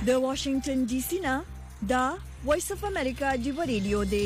د واشنگټن ډي سي نه دا وایس اف امریکا دی ریډیو دی.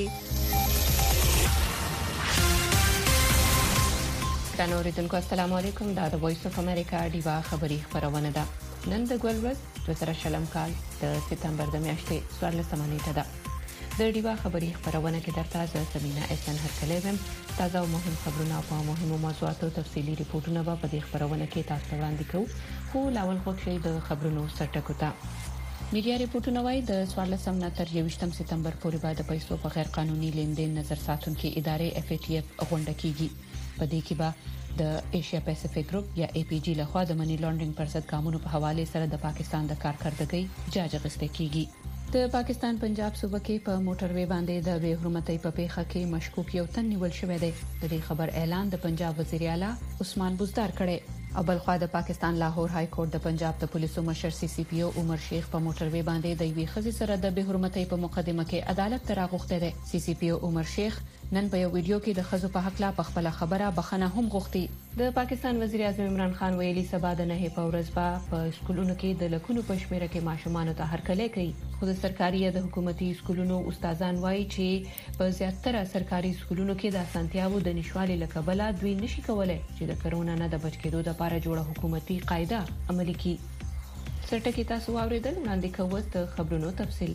اوریدونکو السلام علیکم. دا د وایس اف امریکا دی خبری خبرونه ده. نن د ګولورز 2020 کال د سپتمبر د میاشتې 14 نیټه ده. د دیوا خبری خبرونه کې درته زمينه اسن هرکلیم تازه او مهم خبرونه په مهمو موضوعاتو تفصيلي ریپورتونه په دې خبرونه کې تاسو ته وړاندې کوو. خو لاول خو شي د خبرونو سرټکو ته میډیا ریپورتونه وايي د 14 نه تر 21 سپتمبر پورې به د پیسو په غیر قانوني لیندین نظر ساتونکو ادارې FATF غونډه کیږي. په دې کې به د ایشیا پیسفیک ګروپ یا APG لخوا د منی لانډرینګ پر ضد قانونو په حواله سره د پاکستان د کارکړدګۍ جاج غسته کیږي. د پاکستان پنجاب صوبه کې په موټروي باندې د بے حرمتۍ په پیښه کې مشکوک یو تن نیول شوی دی. د دې خبر اعلان د پنجاب وزیر اعلی عثمان بزدار کړی. او بلخوا د پاکستان لاهور های کورټ د پنجاب د پولیسو مشر CCPO عمر شیخ په موټروي باندې د یوې خزي سره د بے حرمتۍ په مقدمه کې عدالت ته راغوښته دی. CCPO عمر شیخ نن په یو ویډیو کې د خزو په حق لا په خپل خبره بخنه هم غوښتي. د پاکستان وزیر اعظم عمران خان ویلي سبا د نه په ورځ په سکولونو کې د لکونو په شمیره کې ماشومان ته هرکلی کوي. خو د سرکاري یا د حکومتي سکولونو استادان وایي چې په زیاتره سرکاري سکولونو کې د اسانتیاو د نشوالي لکبله دوی نشي کولای چې د کرونا نه د بچ کېدو لپاره جوړه حکومتي قاعده عملي کړي. سرټکی تاسو واوریدل وړاندې کوو د خبرونو تفصیل.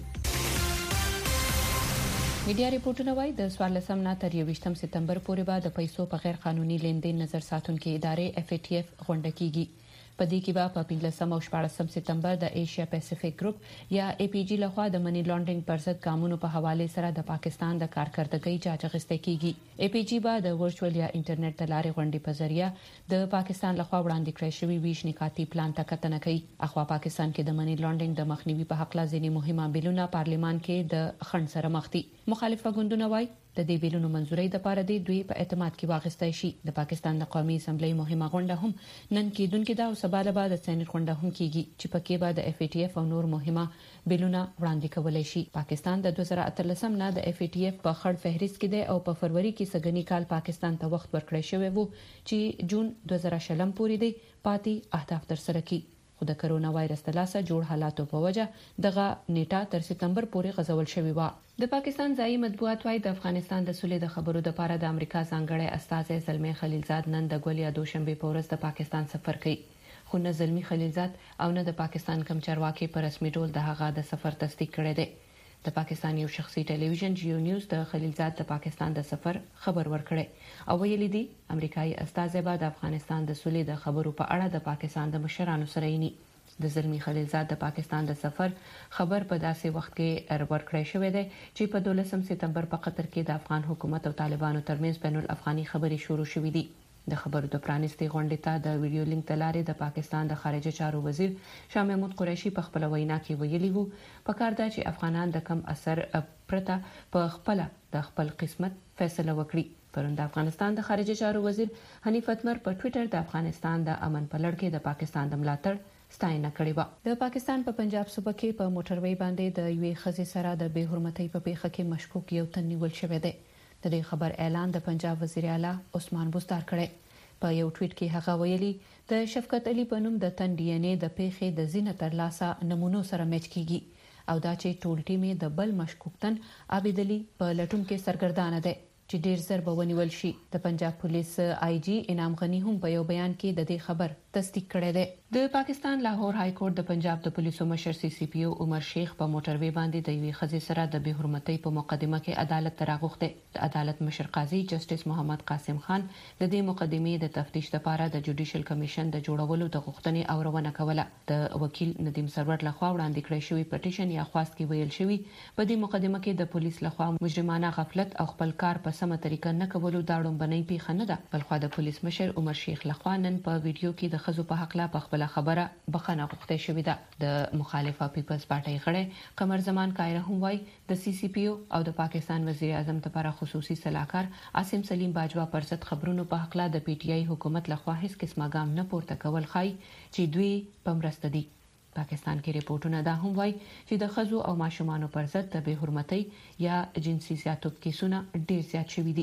میډیا ریپورتونه وايي د 14 نه تر 21 سپتمبر پورې به د پیسو په غیر قانوني لیندین نظر ساتونکو ادارې FATF غونډه کیږي. په دې کې به په 15 او 14 سپتمبر د ایشیا پیسفیک ګروپ یا APG لخوا د منی لانډرینګ پر ضد قانونو په حواله سره د پاکستان د کارکړدګۍ جاج غسته کیږي. APG به د ورچوال یا انټرنیټ د لارې غونډې په ذریعہ د پاکستان لخوا وړاندې کړی شوی 20 نکاتي پلان ته کتنه کوي. اخوا پاکستان کې د منی لانډرینګ د مخنیوي په حق لازمي مهمه بیلونه پارلیمان کې د خند سره مخ دي. مخالفه ګوندونه وايي د دې بیلونو منزوري د پاره دی دوی په اعتماد کې واغستای شي. د پاکستان د قومي اسمبلی مهمه غونډه هم نن کېدونکې دا او سبا له بعد د سېنات غونډه هم کیږي چې پکې به د FATF او نور مهمه بیلونه وړاندې کولای شي. پاکستان د 2013 نه د FATF په خړ فهرست کې دی او په فروری کې سګنی کال پاکستان ته وخت ورکړی شوی وو چې جون 2020 پورې دی پاتې اهداف تر سره کړي. خو د کرونا وایرس د لاسه جوړ حالاتو په وجه دغه نیټه تر سپتمبر پورې غځول شوی و. د پاکستان ځایي مطبوعات وايي د افغانستان د سولې د خبرو د لپاره د امریکا ځانګړی استازی زلمی خلیلزاد نن د ګولیا دوشنبه په ورځ د پاکستان سفر کوي. خو نه زلمی خلیلزاد او نه د پاکستان کم چارواکي په رسمي ډول د هغه د سفر تصدیق کړی دی. د پاکستان یو شخصي ټلویزیون جیو نیوز د خلیلزاد د پاکستان د سفر خبر ورکړی او ویلي دی امریکایي استازی به د افغانستان د سولې د خبرو په اړه د پاکستان د مشرانو سره یې د زلمی خلیلزاد د پاکستان د سفر خبر په داسې وخت کې ورکړی شوی دی چې په 12 سپتمبر په قطر کې د افغان حکومت او طالبانو ترمنځ بین الافغاني خبرې شروع شوې دي. د خبرو د پرانیستي غونډې ته د ویډیو لینک تلاري د پاکستان د خارجه چارو وزیر شاه محمود قریشي په خپل وینا کې ویلي وو په کار دا چې افغانان د کم اثر پرته په خپل د خپل قسمت فیصله وکړي. پرون د افغانستان د خارجه چارو وزیر حنیف اتمر په ټوئیټر د افغانستان د امن په لړ کې د پاکستان د ملاتړ ستاینه کړې و. د پاکستان په پنجاب صوبه کې په موټروي باندې د یوې خزي سره د بے حرمتۍ په پیښه کې مشکوک یو تن نیول شوی دی. د دې خبر اعلان د پنجاب وزیر اعلی عثمان بزدار کړی. په یو ټویټ کې هغه ویلي د شفقت علي په نوم د تن DNA د پیښې د زینه تر لاسه نمونو سره میچ کیږي او دا چې ټول ټیم د بل مشکوک تن عابد علي په لټون کې سرګردانه دی چې ډیر زر به ونیول شي. د پنجاب پولیس IG انعام غنی هم په یو بیان کې د دې خبر تصدیق کړی دی. د پاکستان لاهور های کورټ د پنجاب د پولیسو مشر CCPO عمر شیخ په موټروي باندې د یوې خزي سره د بے حرمتۍ په مقدمه کې عدالت ته راغوښته. د عدالت مشر قاضي جسټس محمد قاسم خان د دې مقدمې د تفتیش لپاره د جوډیشل کمیشن د جوړولو د غوښتنې اورونه کوله. د وکیل ندیم سرور لخوا وړاندې کړی شوی پټیشن یا خواست کې ویل شوی په دې مقدمه کې د پولیس لخوا مجرمانه غفلت او خپل کار په سمه طریقه نه کولو دا ډومبنۍ پیښه نه ده. بلخوا د پولیس مشر عمر شیخ لخوا نن په ویډیو کې د خزو په حق لا په خپل خبره بخنه غوښته شوې ده. د مخالفه پیپلز پارټي غړي قمر زمان کایره هم وای د CCPO او د پاکستان وزیر اعظم لپاره خصوصي صلاحکار عاصم سلیم باجوا پر ضد خبرونو په حق لا د PTI حکومت لخوا هیڅ قسمه ګام نه پورته کول خای چې دوی پمرسته دي. پاکستان کې ریپورتونه دا هم وای چې د خزو او ماشومانو پر ضد د بے حرمتۍ یا جنسي زیاتوب کیسونه ډیر زیات شوي دي.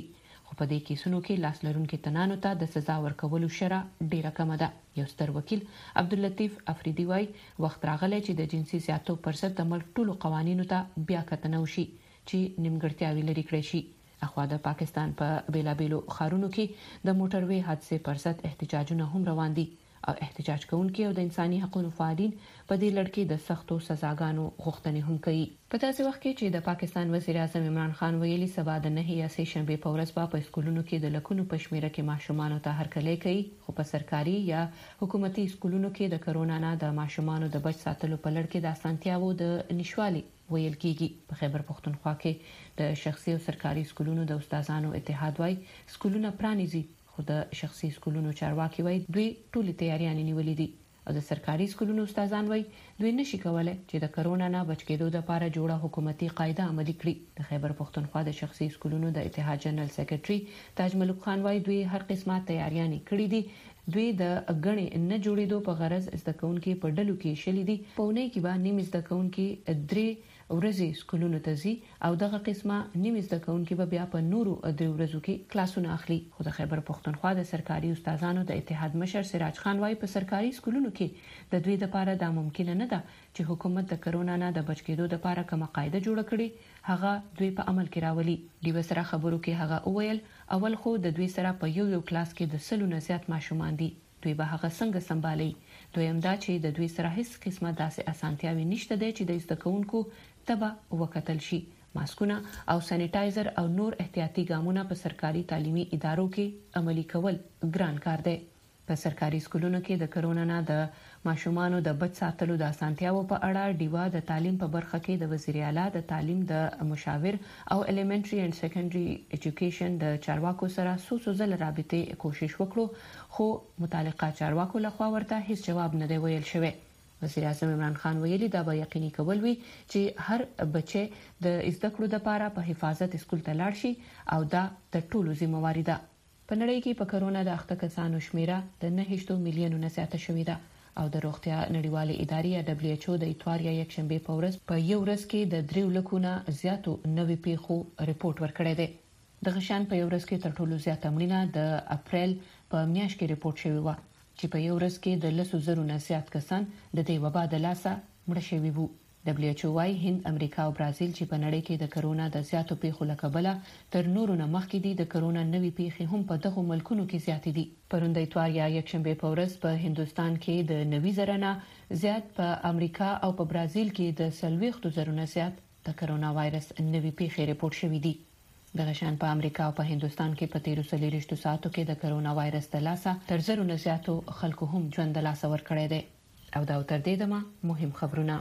خو په دې کیسونو کې لاس لرونکو تنانو ته د سزا ورکولو شرع ډیره کم ده. یو ستر وکیل عبداللطیف افریدی وايي وخت راغلی چې د جنسي زیاتو پر ضد د ملک ټولو قوانینو ته بیا کتنه وشي چې نیمګړتیاوې لري کړی شي. اخوا د پاکستان په بیلابیلو ښارونو کې د موټروي حادثې پر ضد احتجاجونه هم روان دي او احتجاج کوونکي او د انساني حقوقو فعالین په دې لړ کې د سختو سزاګانو غوښتنې هم کوي. په داسې وخت کې چې د پاکستان وزیر اعظم عمران خان ویلي سبا د 9 یا 3 شنبه په ورځ په سکولونو کې د لکونو په شمیره کې ماشومان ته هرکلی کوي، خو په سرکاري یا حکومتي سکولونو کې د کرونا نه د ماشومان د بچ ساتلو په لړ کې د اسانتیاوو د نشوالي ویل کیږي. په خیبر پختونخوا کې د شخصي او سرکاري سکولونو د استادانو اتحاد وايي سکولونه پرانیزي، خو د شخصي سکولونو چارواکي وايي دوی ټولې تیاریانې نیولې دي او د سرکاري سکولونو استادان وايي دوی نشي کولای چې د کرونا نه بچ کېدو لپاره جوړه حکومتي قاعده عملي کړي. د خیبر پختونخوا د شخصي سکولونو د اتحاد جنرال سیکریټري تاج ملک خان وايي دوی هر قسمه تیاریانې کړې دي. دوی د غړي نه جوړېدو په غرض زده کوونکي په ډلو کې شلې دي. په اونۍ کې به نیم زده کوونکي 3 ورځې سکولونو ته ځي او دغه قسمه نیم زده کوونکي به بیا په نورو 3 ورځو کې کلاسونه اخلي. خو د خیبر پختونخوا د سرکاري استادانو د اتحاد مشر سراج خان وايي په سرکاري سکولونو کې د دوی لپاره دا ممکن نه ده چې حکومت د کرونا نه د بچ کېدو لپاره کومه قاعده جوړه کړي هغه دوی په عمل کې راولي. د وسره خبرو کې هغه وویل اول خو د دوی سره په یو کلاس کې د 100 نه زیات ماشومان دي، دوی به هغه څنګه سمبالي. دویم دا چې د دوی سره هیڅ قسمه داسې اسانتیاوي نشته دی چې د زده کوونکو تبا وکتل شي. ماسکونه او سانیټایزر او نور احتیاطي ګامونه په سرکاري تعلیمي ادارو کې عملي کول ګران کار دی. په سرکاري سکولونو کې د کرونا نه د ماشومانو د بچ ساتلو د اسانتیاو په اړه ډیوا د تعلیم په برخه کې د وزیر اعلی د تعلیم د مشاور او الیمنټری اینڈ سیکنډري ایجوکیشن د چارواکو سره څو ځله رابطې کوشش وکړو، خو متعلقه چارواکو لخوا ورته هیڅ جواب نه دی ویل شوی. وزیر اعظم عمران خان ویلي دا به یقیني کول وي چې هر بچی د زده کړو لپاره په حفاظت سکول ته لاړ شي او دا د ټولو ذمہواری ده. په نړۍ کې په کرونا د اخته کسانو شمیره د 9 میلیونو نه زیاته شوې ده او د روغتیا نړیوالې ادارې یا WHO د اتوار یا یک شنبه په ورځ په یو ورځ کې د 3 لکو نه زیاتو نوې پیښو ریپورت ورکړی دی. د غشان په یو ورځ کې تر ټولو زیات مړینه د اپریل په میاشت کې ریپورت شوی و چې په یو ورځ کې د 10,000 نه زیات کسان د دې وبا د لاسه مړه شوي وو. WHO وايي هند، امریکا او برازیل چې په نړۍ کې د کرونا د زیاتو پیښو له کبله تر نورو نه مخکې دي، د کرونا نوې پیښې هم په دغه ملکونو کې زیاتې دي. پرون د اتوار یا یک شنبه په ورځ په هندستان کې د 90,000 نه زیات، په امریکا او په برازیل کې د 40,000 نه زیات د کرونا وایرس نوې پیښې ریپورت شوې دي. د غشان په امریکا او په هندستان کې په 13 ساعتو کې د کرونا وایرس د لاسه تر 1,000 نه زیاتو خلکو هم ژوند د لاسه ورکړی دی. او دا تر دې دمه مهم خبرونه.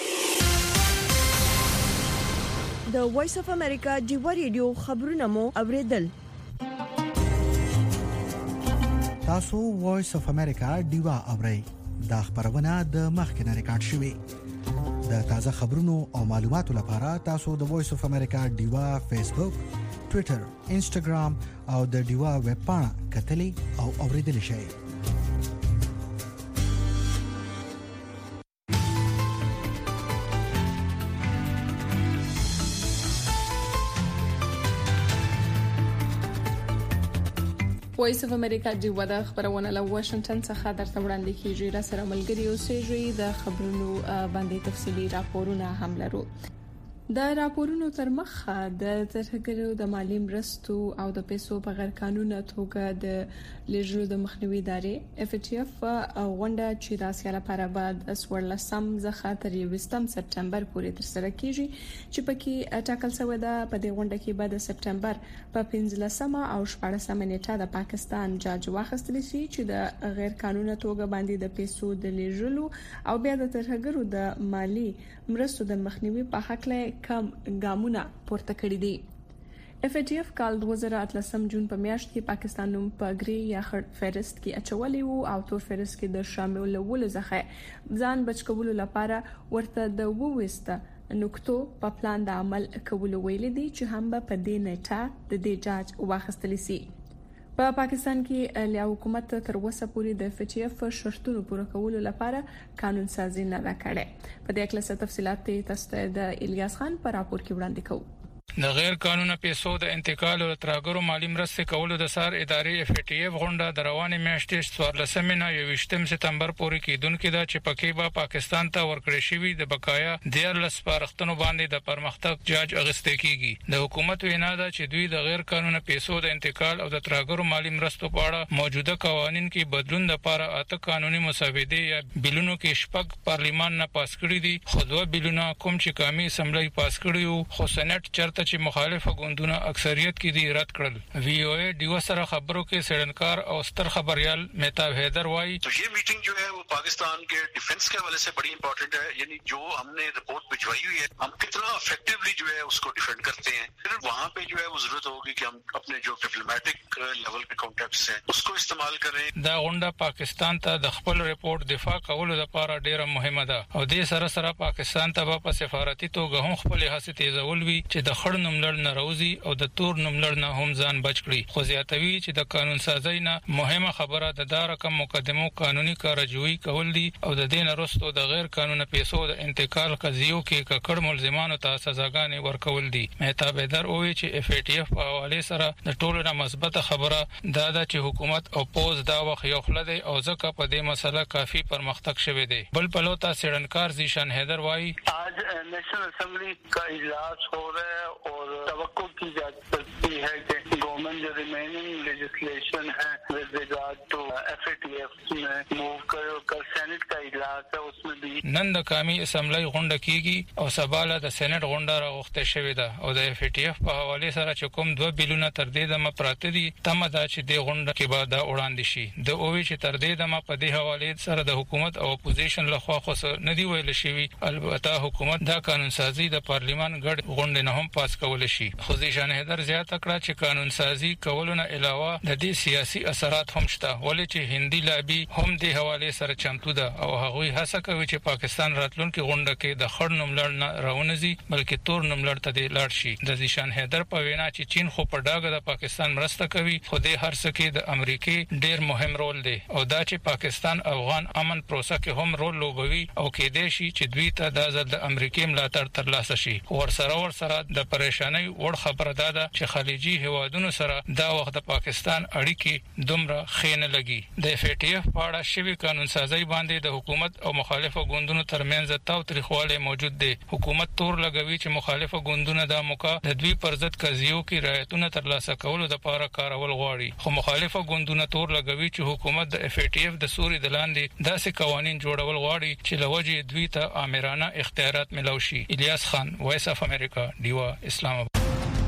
د وایس اف امریکا جیو ریډیو خبرونه مو اوریدل. تاسو وایس اف امریکا ډیوا اورئ. دا خبرونه د مخکنه ریکارډ شوې. د تازه خبرونو او معلوماتو لپاره تاسو د وایس اف امریکا ډیوا فیسبوک، ټوئیټر، انسټاګرام او د ډیوا ویب پاڼه کتلی او اوریدل شئ. وایس اف امریکا ډیوا د خبرونه له واشنگټن څخه درته وړاندې کیږي. را سره ملګری اوسئ. د خبرونو باندې تفصیلی راپورونه هم لرو. د راپورونو تر مخه د ترهګرو د مالی مرستو او د پیسو په غیر قانوني توګه د لېږلو د مخنیوي ادارې FATF غونډه چې د اسیا لپاره بعد 14 څخه تر 20 سپتمبر پورې تر سره کیږي، چې پکې ټاکل شوی ده په دې غونډه کې بعد سپتمبر په 15 او 14 نیټه د پاکستان جاج واخیستل شي چې د غیر قانوني توګه باندې د پیسو د لېږلو او بیا د ترهګرو د مالی مرستو د مخنیوي په حق له کم ګامونه پورته کړی دي. FATF کال 2018 جون په میاشت کې پاکستان نوم په ګری یا خړ فهرست کې اچولې وو او تور فهرست کې د شاملولو ځخه ځان بچ کولو لپاره ورته د ووسته نقطو په پلان د عمل کولو ویل دي چې هم په دې نیټه د دې جاج واخیستل شي. په پاکستان کې له حکومت تر اوسه پورې د FATF شرطونو پوره کولو لپاره قانون سازي نه ده کړې. په دې اړه تفصيلات تاسو ته د الیاس خان په راپور کې وړاندې کوو. د غیر قانوني پیسو د انتقال او ترګرو مالی مرستې کولو د سار ادارې FATF غونډه د روانې میاشتې 14 نه 21 سپتمبر پورې کېدونکې ده چې پکې به پاکستان ته ورکړې شوی د بقایا د سپارښتنو باندې د پرمختګ جاج اغستې کیږي. د حکومت وینا ده چې دوی د غیر قانوني پیسو د انتقال او د ترګرو مالی مرستو په اړه موجوده قوانين کې بدلون لپاره اته قانوني مسودې یا بلونو کې شپږ پارلیمان نه پاس کړی دي. خو دوه بلونه کوم چې قومي اسمبلی پاس کړیو خو سېنات چرته چې مخالفه ګوندونه اکثریت کې دي رد کړل. VOA ډیو سره خبرو کې سړنکار او ستر خبريال مهتاب حیدر وایي तो ये मीटिंग जो है वो पाकिस्तान के डिफेंस के हवाले से बड़ी इंपॉर्टेंट है. यानी जो हमने रिपोर्ट भिजवाई हुई है हम कितना इफेक्टिवली जो है उसको डिफेंड करते हैं. फिर वहाँ पे जो है वो जरूरत होगी कि हम अपने जो डिप्लोमेटिक लेवल पे कॉन्टैक्ट्स हैं उसको इस्तेमाल करें. دا غونډه پاکستان ته د خپل ریپورت دفاع کولو لپاره ډیره مهمه ده او د سره پاکستان ته په سفارتي توګه هم خپل هڅې تیزول وی چې د خړ نوملړ نه راوځي او د تور نوملړ نه هم ځان بچ کړي. خو زیاتوي چې د قانون سازۍ نه مهمه خبره د رقم مقدمو قانوني کارجوي کول دي او د دین وروسته د غیر قانوني پیسو د انتقال قضیو کې ککړ ملزمانو ته سزاګانې ورکول دي. مهتاب حیدر وایي چې FATF په حواله سره د ټولو نه مثبت خبره دا ده چې حکومت او پوز دا وخت یو خلده او ځکه په دې مسله کافي پرمختګ شوه دی. بل پلوتا سړنکار زیشان حیدر وایي आज नेशनल असेंबली का इजलास हो रहा है और तवक्को की जा सकती है कि गवर्नमेंट जो रिमेनिंग लेजिस्लेशन है विद रिगार्ड टू FATF में मूव कर सेनेट का इजलास है उसमें भी نن د قومي اسمبلی غونډه کیږي او سباله د سېنات غونډه راغوښته شوې ده او د FATF په حواله سره چې کوم دوه بیلونه تر دې دمه پراته دي تمه ده چې د غونډه کې به دا وړاندې شي. د اووي چې تر دې دمه په دې حواله سره د حکومت او اپوزیشن لخوا خو نه دی ویل شوی. البته حکومت دا قانون سازي د پارلیمان ګډ غونډه نه هم پاس کول شي. خو ځان حیدر زیاته کړه چې قانون سازي کولونه علاوه د دې سیاسي اثرات هم شته ولې چې هندي لابي هم د حواله سره چمتو ده او هغوی هڅه کوي چې پاکستان راتلونکي غونډه کې د خړ نوملړ نه راونځي بلکې تور نوملړ ته دی لاړ شي. د ځان حیدر په وینا چې چین خو په ډاګه د پاکستان مرسته کوي خو د هر څه کې د امریکای ډیر مهم رول دی او دا چې پاکستان افغان امن پروسه کې هم رول لوبوي او کې دی شي چې دوی ته د امریکای ملاتړ ترلاسه شي. ورسره د پریشانی وړ خبره ده چې خلیجي هوادونو سره دا وخت د پاکستان اړیکې دومره خینه لګي. د FATF په اړه شوی قانون سازي باندې د حکومت او مخالفه ګوندونو ترمنځ تاوتریخواله موجود دی. حکومت تور لګوي چې مخالفه ګوندونه د موقع د دوی پر ضد قضیو کې رعایتونه ترلاسه کولو لپاره کارول غواړي. خو مخالفه ګوندونه تور لګوي چې حکومت د FATF د سوري د لاندې داسې قوانين جوړول غواړي چې لوجه دوی ته آمرانه اختیارات ملو شي. الیاس خان، وایس اف امریکا، دیوا، اسلام آباد.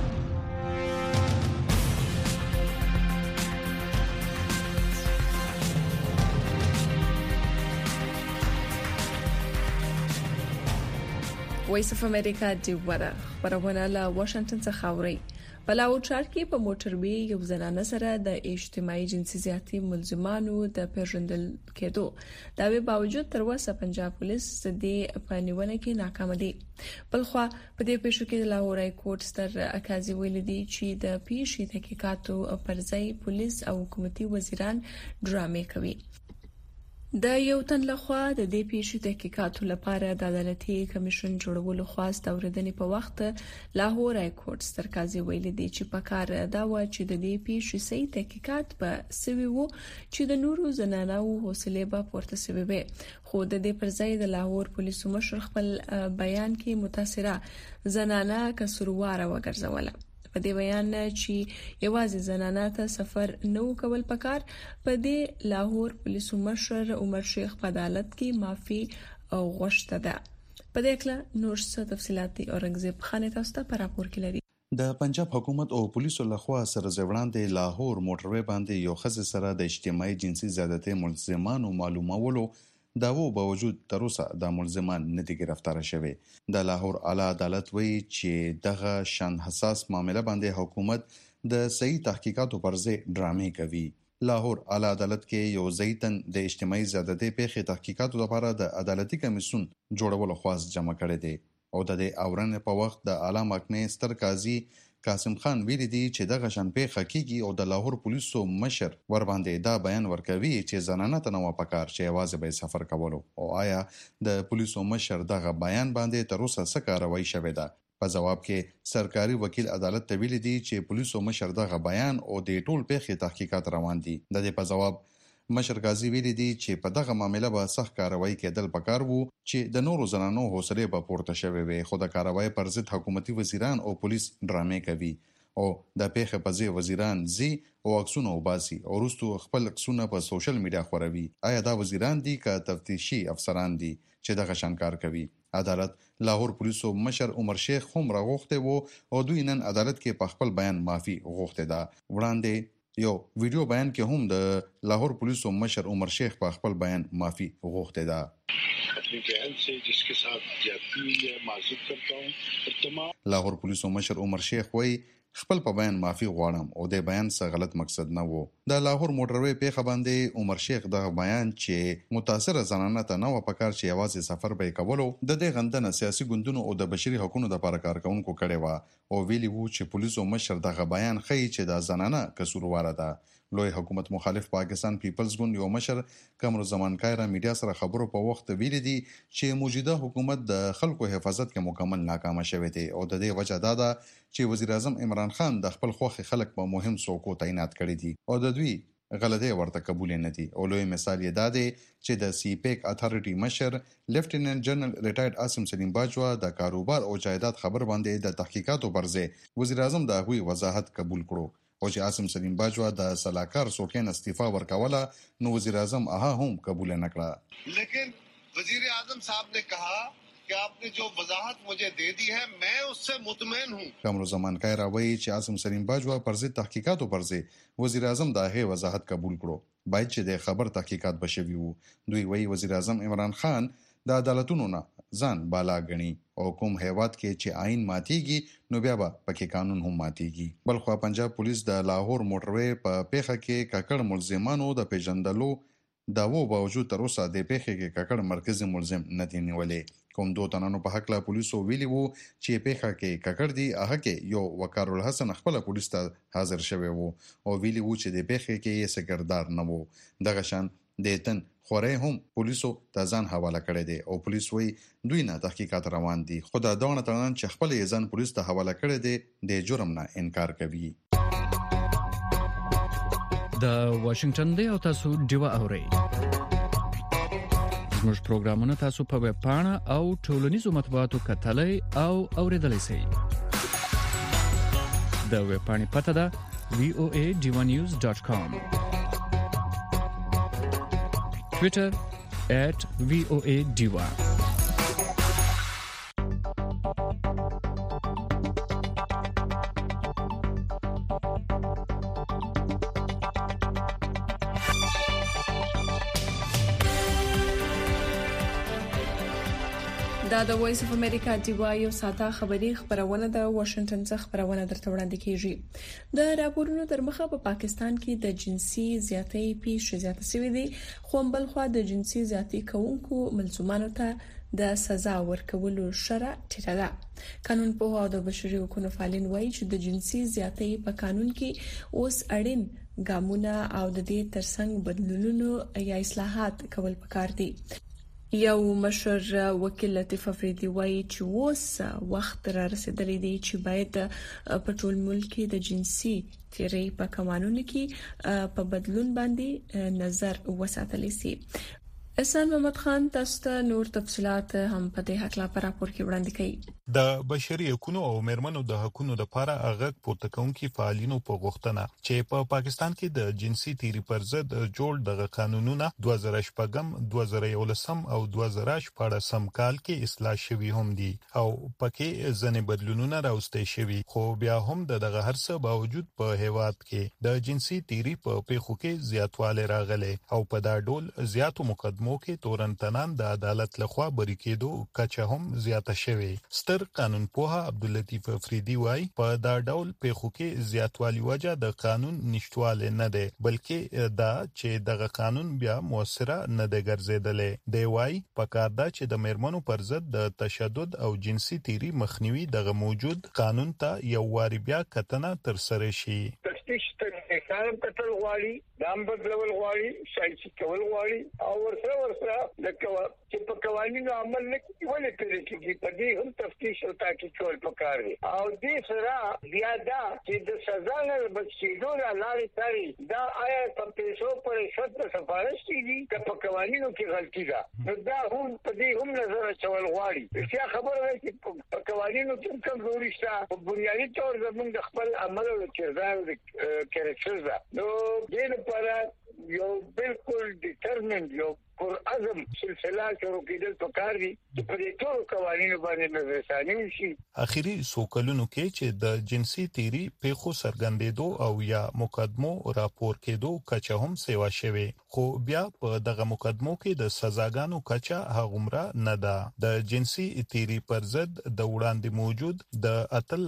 وایس اف امریکا دیوره خبرونه له واشنگټن څخه اوري. په لاوچار کې په موټروي یو زنانه سره د اجتماعي جنسي زیاتي ملزمانو د پیژندل کېدو دا به باوجود تر اوسه پنجاب پولیس د په نیونه کې ناکام دي. بلخو په دې پیښو کې د لاهور های کورټ ستر اکاذي ویل دي چې د پیښې تحقیقاتو پر ځای پولیس او حکومتي وزیران ډرامې کوي. د یو تن لخوا د دې پیښې تحقیقاتو لپاره د عدالتي کمیشن جوړولو خواست اوریدنې په وخت لاهور های کورټ ستر اکاذي ویل دي چې په کار دا و چې د دې پیښې صحیح تحقیقات په سوي وو چې د نورو زنانو حوصله به پورته سوي وي. خو د دې پر ځای د لاهور پولیسو مشر خپل بیان کې متاثره زنانه قصورواره وګرځوله. په دې بیان چې یوازې زنانه ته سفر نو کول پکار په دې لاهور پولیسو مشر عمر شیخ په عدالت کې معافي او غوښته ده. په دې اړه نور څه تفصيلات اورنګزیب خان تاسو ته په راپور کې لري. د پنجاب حکومت او پولیسو لخوا سره ځوړاندې لاهور موټروي باندې یو خزه سره د اجتماعي جنسي زیاتې ملزمانو معلومولو داوو باوجود تر اوسه د ملزمان نه دي گرفتار شوی. د لاهور اعلی عدالت وایي چې دغه شان حساس معاملې باندې حکومت د صحیح تحقیقاتو پر ځای ډرامې کوي. لاهور اعلی عدالت کې یو ځایتن د اجتماعي زیاتې پیښې تحقیقاتو لپاره د عدالتي کمیسیون جوړولو خواست جمع کړی دی او د اورنې په وخت د اعلی محکمې ستر قاضي قاسم خان ویلي دي چې دغه شان پیښه کیږي او د لاهور پولیسو مشر ور باندې دا بیان ورکوي چې زنانه ته نو پکار چې आवाज به سفر کولو او آیا د پولیسو مشر دغه بیان باندې تر اوسه څه کاروایی شوې ده. په جواب کې سرکاري وکیل عدالت ته ویلي دي چې پولیسو مشر دغه بیان او د ټول پیښې تحقیقات روان دي. د دې په جواب مشر قاضي ویلي دي چې په دغه معاملې به سخت کاروایی کېدل پکار وو چې د نورو زنانو حوصله به پورته شوي وي، خو د کاروایی پر ضد حکومتي وزیران او پولیس ډرامې کوي او د پیښې په ځای وزیران زی او عکسونه وباسي او وروسته خپل عکسونه په سوشل میډیا خوروي. آیا دا وزیران دي که تفتیشي افسران دي چې دغه شان کار کوي؟ عدالت لاهور پولیسو مشر عمر شیخ هم راغوښته وو او دوی نن عدالت کې په خپل بیان معافي غوښته ده. وړاندې یو ویډیو بیان کې هم د لاهور پولیسو مشر عمر شیخ په خپل بیان معافي غوښته ده. अपनी बहन से जिसके साथ ज्यादती हुई है माजूर करता हूं तमाम. لاهور پولیسو مشر عمر شیخ وایي خپل په بیان معافي غواړم او د بیان څه غلط مقصد نه وو. د لاهور موټروي پیښه باندې عمر شیخ د بیان چې متاثر زنانه ته نو پکار چې आवाज سفر به کولو د دې غندنه سیاسي ګوندونو او د بشري حقوقو د لپاره کارکونکو کړي و او ویلي وو چې پولیسو مشر دغه بیان خي چې د زنانه قصوروار ده. لوی حکومت مخالف پاکستان پیپلز ګوند یو مشر کمرو زمان کایره میډیا سره خبرو په وخت ویلي دي چې موجوده حکومت د خلکو حفاظت کې مکمل ناکام شوی دی او د دې وجه دا ده چې وزیر اعظم عمران خان د خپل خوخي خلک په مهم څوکو تعینات کړي دي او د دوی غلطي ورته قبول نه دي. او لوی مثال یې دا دی چې د سی پیک اتھارټي مشر لیفټیننټ جنرال ریټایرډ عاصم سلیم باجوا د کاروبار او جایداد خبر باندې د تحقیقاتو پرځې وزیر اعظم د هغوی وضاحت قبول کړو او چې عاصم سلیم باجوا د سلاکار سوکین استعفا ورکوله نو وزیر اعظم هم قبول نه کړه. लेकिन वजीर आजम साहब ने कहा कि आपने जो वजाहत मुझे दे दी है मैं उससे मुतमईन हूं. کمرو زمان کایره وایي چې عاصم سلیم باجوا پرځ تحقیقاتو پرځ وزیر اعظم د هغه وضاحت قبول کړو باید چې د خبر تحقیقات بشوي وو. دوی وایي وزیر اعظم عمران خان د عدالتونو نه ځان بالا غني او کوم هیواد کې چې آئین ماتيږي نو بیا به پکې قانون هم ماتيږي. بلخو پنجاب پولیس د لاهور موټروي په پیښه کې کاکړ ملزمانو د پیژندلو داوو باوجود تر اوسه د پیښې کې کاکړ مرکزی ملزم نه دی نیولې. کوم دوه تنانو په حق لا پولیسو ویلي وو چې پیښه کې کاکړ دی هغه کې یو وقار الحسن خپل پولیس ته حاضر شوی وو او ویلي وو چې د پیښې کې یې سګردار نه وو. دغه شان د تن خورې هم پولیسو ته ځان حواله کړی دی او پولیس وایي دوی نه تحقیقات روان دي. خو دا دغه تنان چې خپل یې ځان پولیس ته حواله کړی دی د جرم نه انکار کوي. د واشنگټن دی او تاسو ډیوا اورئ. زموږ پروګرامونه تاسو په ویب پاڼه او ټولنیزو مطبوعاتو کتلای او اوریدلای شئ. د ویب پاڼې پته ده voadivanews.com. Twitter @VOA_Diva. دا د وایس اف امریکا دیوا یو ساده خبری خبرونه د واشنگټن څخه خبرونه درته وړاندې کیږي. د راپورونو تر مخه په پاکستان کې د جنسي زیاتۍ پیښې زیاتې شوې دي خو بل خو د جنسي زیاتۍ کوونکو ملزمانو ته د سزا ورکولو شرع ټیټه ده. قانون په او د بشري حقوقو فعالین وایي چې د جنسي زیاتۍ په قانون کې اوس اړین ګامونه او د دې ترڅنګ بدلونونه یا اصلاحات کول پکار دي. یو مشر وکیل لطیف افریدی وایي چې اوس وخت را رسیدلی دی چې باید په ټول ملک کې د جنسي تیری په قانونو کې په بدلون باندې نظر وساتل شي. احسان محمد خان تاسو ته نور تفصيلات هم په دې حق لا پر راپور کې وړاندې کړي. د بشري حقوقو او مېرمنو د حقوقو لپاره هغه پورته کوونکي فعالینو په غوښتنه چې په پاکستان کې د جنسي تیری پر ضد جوړ دغه قانونونه 2014 2011 او 2014 کال کې اصلاح شوي هم دي او پکې ځنې بدلونونه راوستي شوي خو بیا هم دغه هرڅه باوجود په هیواد کې د جنسي تیری په پیښو کې زیاتوالی راغلی او په دا ډول زیاتو مقدمو کې تورنتنان د عدالت لخوا بری کېدو کچه هم زیاته شوی. ستر قانون پوها عبداللطیف افریدی وای په دا ډول پیښو کې زیاتوالی وجه د قانون نشټواله نه ده بلکې دا چې دغه قانون بیا موثره نه ده ګرځیدلې. دی وای په کار دا چې د مېرمنو پر ضد د تشدد او جنسي تیری مخنیوي دغه موجود قانون ته یو واری بیا کتنه تر سره شي. تفتیش طریقې کار کتل غواړي دام بدلول غواړي ساينسي کول غواړي او ورسره لکه چې په قوانینو عمل نه ولې پرې کېږي په دې هم تفتیش او تحقیق کول پکار دي او دې سره بیا دا چې د سزا نه بچیدو لارې تاري دا آیا په پیسو پر شرط سفارش کیږي که په قوانینو کې غلطي ده نو دا هم په دې هم نظر اچول غواړي چې خبره ده چې په قوانینو کې کمزوري شته په بنیادي تور زموږ د خپل عمل او کردار کریکټر ده نو دې لپاره یو بالکل ډیټرمنټ یو پر اعظم سلسله شروع کېدل پکار دي چې په دې ټول قوانینو باندې نظرثاني وشي. اخیری سوکلونو کې چې د جنسي تیری پیښو سرګندېدو او یا مقدمو راپور کېدو کچه هم سیوا شوی خو بیا په دغه مقدمو کې د سزاګانو کچه هغومره نه ده. د جنسي تیری پر ضد د وړاندې موجود د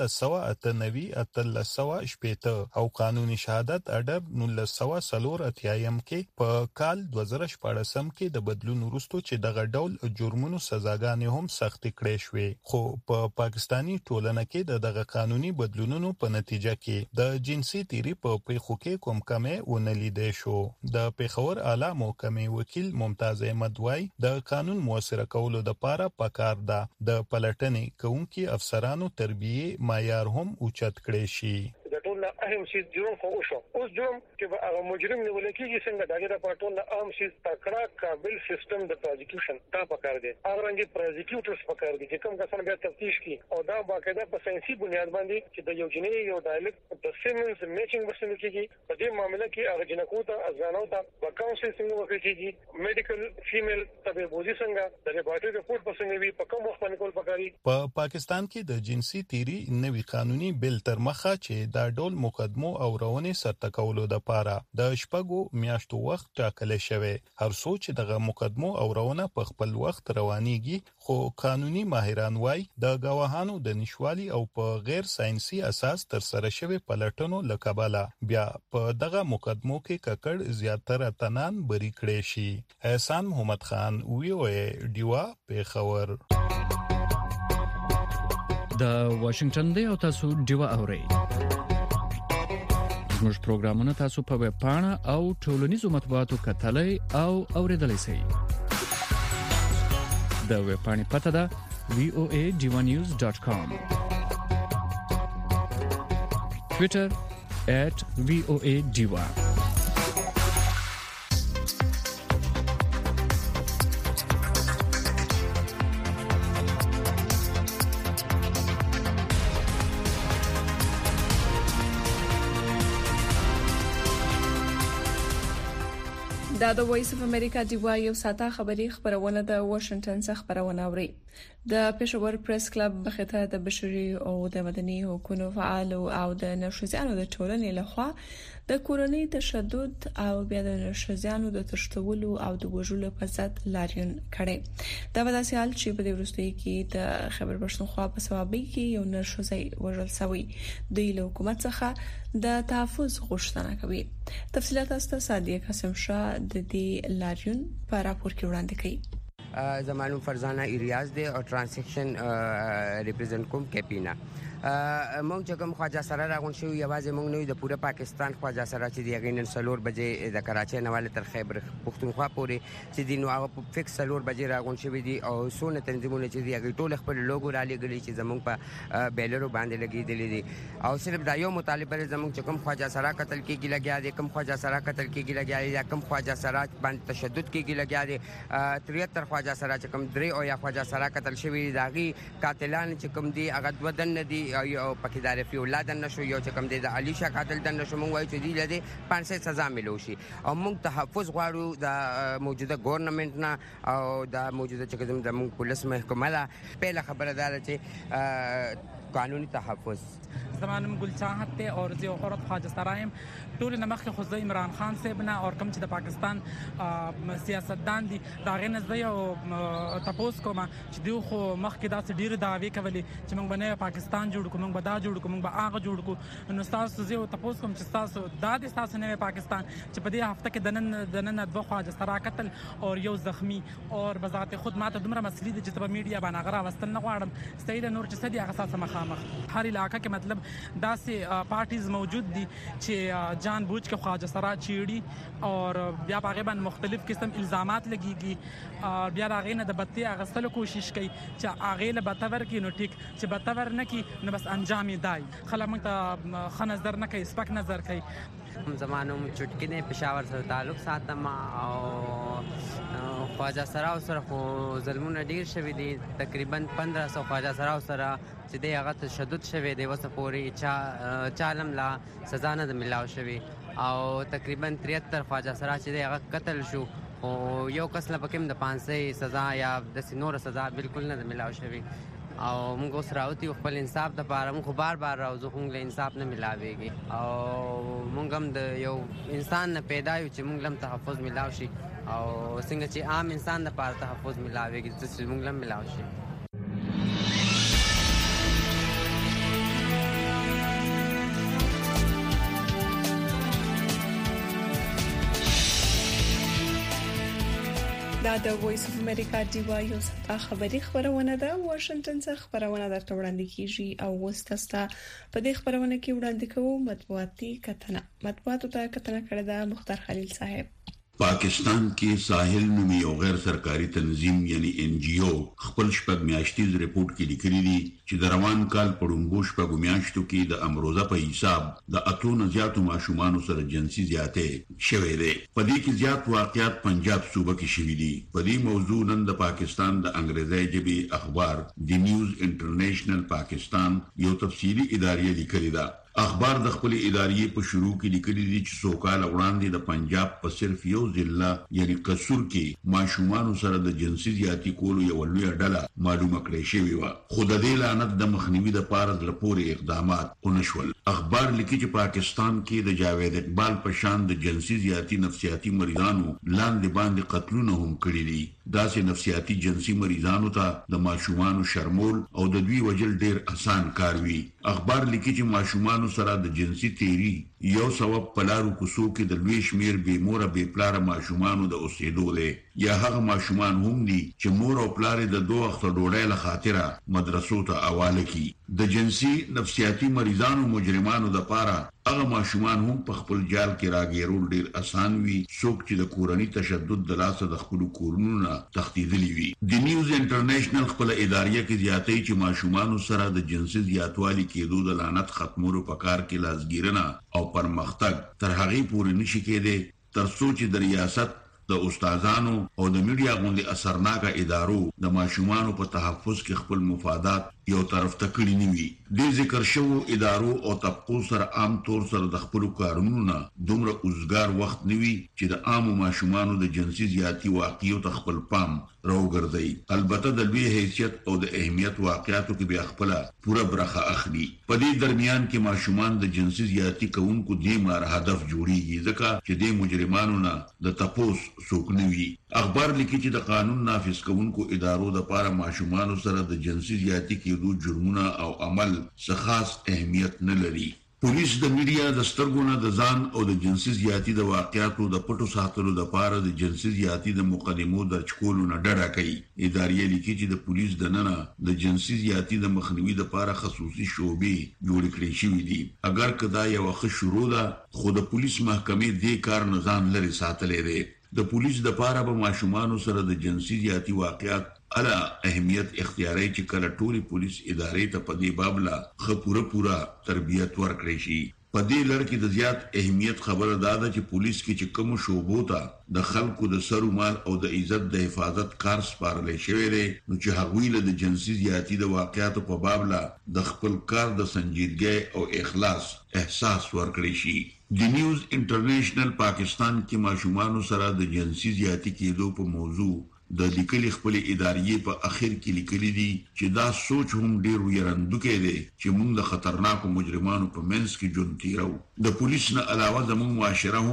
1398 او قانوني شهادت اډب 1984 کې په کال 2014 کې د بدلون وروسته چې دغه ډول جرمونو سزاګانې هم سخت کړې شوې خو په پاکستانی ټولنه کې دغه قانوني بدلونونو په نتیجه کې د جنسي تیری په پیښو کې کوم کمې ونه لیدې شو. د پیښور اعلی محکمې وکیل ممتاز احمد وای د قانون موثر کولو لپاره پکار ده د پلټنې کوونکي افسرانو تربیه معیار هم اوچت کړي شي. د ټول اهم شي جرم خو وشو اوس جرم چې هغه مجرم نیول کېږي څنګه دغه د پټول اهم شي تکړه قابل سیستم د پروزیکیوشن دا پکار دی هغه رنګي پروزیکیوټرز پکار دي چې کوم کسان بیا تفتیش کوي او دا باقاعده په ساينسي بنیاد باندې چې د یو جنې یو ډایلکټ د سیمنز میچینګ وسنه کېږي په دې معاملې کې هغه جنکو ته ازانو ته وکاونسل څنګه وکړي میډیکل فیمیل طبيبوزي څنګه د لیبارټري رپورټ په څنګه وي په کوم وخت باندې کول پکاري. په پاکستان کې د جنسي تیری نوي قانوني بل تر مخه چې دا ډول مقدمو او رواني سرتکولو د پاره د شپږو میاشتو وخت ټاکل شوی. هر څوک چې دغه مقدمو او روانه په خپل وخت روانيږي خو قانوني ماهران وای د گواهانو د نشوالي او په غیر ساينسي اساس تر سره شوی پلټنو لکباله بیا په دغه مقدمو کې ککړ زیاتره تنان بری کړي شي. احسان محمد خان ویو ډیوا پیښور. د واشنگټن دی او تاسو ډیوا اورئ. زموږ پروګرامونه تاسو په ویب پاڼه او ټولنیزو مطبوعاتو کتلای او اوریدلای شئ. د ویب پاڼې پته ده voadivanews.com. Twitter @voadiva. دا د وایس اف امریکا دی وای یو ساته خبری خبرونه د واشنگټن څخه خبرونه اوري. د پېښور پریس کلب بخته د بشري او د مدني حقوقو فعال او د نشریانو د ټولنې لخوا د کورنۍ تشدد او بیا د نشریانو د تشتولو او د وژلو په ضد لاریون کړي. دا وداسې حال چې په وروستۍ کې د خبر پښتونخوا په سوابي کې یو نشری وژل شوی د حکومت څخه د تحفظ غوښتنه کوي. تفصيلات است صادق قاسم شاه د دې لاریون په راپور کې وړاندې کړي. زمانو فرزانه ایریاز دی او ترانزیکشن ریپرزنټ کوم کیپینا مونږ چې کوم خواجه سره راغون شو یوازې مونږ نه د پوره پاکستان خواجه سره چې دی غینن سلور بجې د کراچۍ نواله تر خیبر پختونخوا پورې چې دی نو هغه فکس سلور بجې راغون شو دي او سونه تنظیمونه چې دی هغه ټول خپل لوګو را لګلی چې زمونږ په بیلرو باندې لګیدلې دي او صرف دا یو مطالبه زمونږ چې کوم خواجه سره قتل کیږي لګیا دي کوم خواجه سره قتل کیږي لګیا دي کوم خواجه سره باندې تشدد کیږي لګیا دي 73 خواجه سره چې کوم درې او یا خواجه سره قتل شوی داغي قاتلان چې کوم دی هغه ودن دي او پکې دار فی اولاد نشو یو چې کوم دی د علی شاه قاتل د نشو مونږ وایو چې دی لدی 500 سزا ملو شي او مونږ تحفظ غواړو د موجوده ګورنمنت نه او د موجوده چې کوم د مونږ پولیس محکمه لا پهله خبردار چې قانوني تحفظ. زمانم ګل چاحت ته او زه عورت خواجه سرایم ټول نمخ خو زه عمران خان صاحب نه او کوم چې د پاکستان سیاستدان دي دا غنه زه او تاسو کوم چې دوی خو مخکې داسې ډیر دعوی کولې چې موږ باندې پاکستان جوړ کوم موږ به دا جوړ کوم موږ به هغه جوړ کوم نو تاسو زه تاسو کوم چې تاسو د تاسو نه پاکستان چې په دې هفته کې دنن دوه خواجه سرا قتل او یو زخمی او بذات خود ماته دومره مسلې دي چې په میډیا باندې غره واستل نه غواړم سید نور چې سدي هغه ساسه مخ مخامخ. هر علاقه کې مطلب داسې پارټیز موجود دي چې جان بوجھ کې خواجه سرا چیړي او بیا په غیبن مختلف قسم الزامات لګيږي او بیا هغه نه د بتی اغستلو کوشش کوي چې هغه له بتور کې نو ټیک چې بتور نه کې نو بس انجام دی خلک موږ ته خنزر نه کوي سپک نظر کوي. زمانو چټکی نه پېښور سره تعلق ساتم او خواجه سرا سره خو ظلمونه ډیر شوي دي تقریبا 1500 خواجه سرا سره چې د هغه تشدد شوی دی وسه پوری چالم لا سزا نه ملاو شوی او تقریبا 73 خواجه سرا چې د هغه قتل شو او یو کس لا پکې د 500 سزا یا د سینور سزا بالکل نه ملاو شوی او موږ اوس راوتی خپل انصاف د پاره موږ بار راوځو خو موږ انصاف نه ملاويږي او موږ هم د یو انسان نه پیدا یو چې موږ لم تحفظ ملاو شي او څنګه چې عام انسان د پاره تحفظ ملاويږي چې موږ لم ملاو شي. دا د وایس اف امریکا دیوا یو ستا خبری خبرونه ده واشنگټن څخه خبرونه درته وړاندې کیږي او وستاستا په دې خبرونه کې وړاندې کوو مطبوعاتي کتنه مطبوعاتو ته کتنه کړې ده مختار خلیل صاحب. پاکستان کې ساحل نومي یو غیر سرکاري تنظیم یعنی ان جی او خپل شپږ میاشتیز ریپورت کې لیکلي دي چې د روان کال په ډومبو شپږ میاشتو کې د امروزه په حساب د اتو زیاتو ماشومان سره جنسي زیاتې شوې ده. په دې کې زیات واقعیات پنجاب صوبه کې شوي دي. په دې موضوع نن د پاکستان د انګریزي ژبې اخبار دی نیوز انټرنیشنل پاکستان یو تفصیلی ادارې لیکلي ده. اخبار د خپل ادارې په شروع کې لیکلي دي چې سوکال وړاندې د پنجاب په صرف یو ضلع یعنی قصور کې ماشومان سره د جنسي زیاتی کولو یو لوی ډله معلومه کړې شوې و خو د دې لعنت د مخنیوي د پاره د پورې اقدامات ونشول. اخبار لیکي چې پاکستان کې د جاوید اقبال په شان د جنسي زیاتی نفسیاتی مریضانو لاندې باندې قتلونه هم کړی دي. داسې نفسیاتی جنسي مریضانو ته د ماشومان شرمول او د دوی وجل ډیر آسان کار وي. اخبار لیکي چې ماشومان سره د جنسي تیری یو سبب پلارو کوسو کې د لوی شمیر به مور به پلار ماشومان د اوسېدو دی یا هغه ماشومان هم دي چې مور او پلار د دوه وخت ډوډۍ له خاطره مدرسو ته حواله کی. د جنسي نفسیاتی مریضانو مجرمانو د پاره هغه ماشومان هم په خپل جال کې راګیرول ډیر آسان وي څوک چې د کورنۍ تشدد د لاسه د خپل کورونو تختیدلی وي. د نیوز انټرنیشنل خپل ادارې کې زیاتې چې ماشومان سره د جنسي زیاتوالي کېدو د لعنت ختمولو په کار کې لاسګیرنه او پرمختګ تر هغه پورې نشي کېده تر څو چې د ریاست د استادانو او د میډیا غونډې اثرناکه ادارو د ماشومانو په تحفظ کې خپل مفادات یو طرف ته کړی نیوي. د ذکر شوو ادارو او طبقو سره عام طور سره د خپل کارونو نه دومره اوسګار وخت نیوي چې د عام ماشومانو د جنسي زیاتی واقعیت خپل پام راوګرځي. البته د لوی حیثیت او د اهمیت واقعیتو کې به خپل پوره برخه اخلي. په دې درمیان کې ماشومان د جنسي زیاتی کوونکو د مار هدف جوړیږي ځکه چې د مجرمانو نه د تپوس څوک نه وي. اخبار لیکي چې د قانون نافذ کوونکو ادارو د پاره ماشومان سره د جنسي زیاتی کېدو جرمونه او عمل څه خاص اهمیت نه لري. پولیس د میډیا د سترګونه د ځان او د جنسي زیاتی د واقعاتو د پټو ساتلو د پاره د جنسي زیاتی د مقدمو درج کولو نه ډډه کوي. ادارې لیکي چې د پولیس د ننه د جنسي زیاتی د مخنیوي د پاره خصوصي شعبې جوړ کړې شوې دي. اگر کدا یو ښه شروع ده خو د پولیس محکمې دې کار نه ځان لري ساتلې ده. د پولیس د پاره به ماشومان سره د جنسي زیاتی واقعات الا اهمیت اختیاري چې کله ټولي پولیس ادارې ته په دې بابله خپوره پورا تربیت ورکړي شي. په دې لړ کې د زیات اهمیت خبره ده چې پولیس کې چې کوم شوبو ته د خلکو د سر مال او د عزت د حفاظت کار سپارل شوی دی نو چې هغوی له د جنسي زیاتی د واقعاتو په بابله د خپل کار د سنجیدګۍ او اخلاص احساس ورکړي شي. د نیوز انټرنیشنل پاکستان کې ماشومان سره د جنسي زیاتی کېدو په موضوع د لیکلي خپل ادارې په اخر کې لیکلي دي چې دا سوچ هم ډیر ویرندوکی دی چې موږ د خطرناکو مجرمانو په منځ کې ژوند تیرو. د پولیس نه علاوه زموږ معاشره هم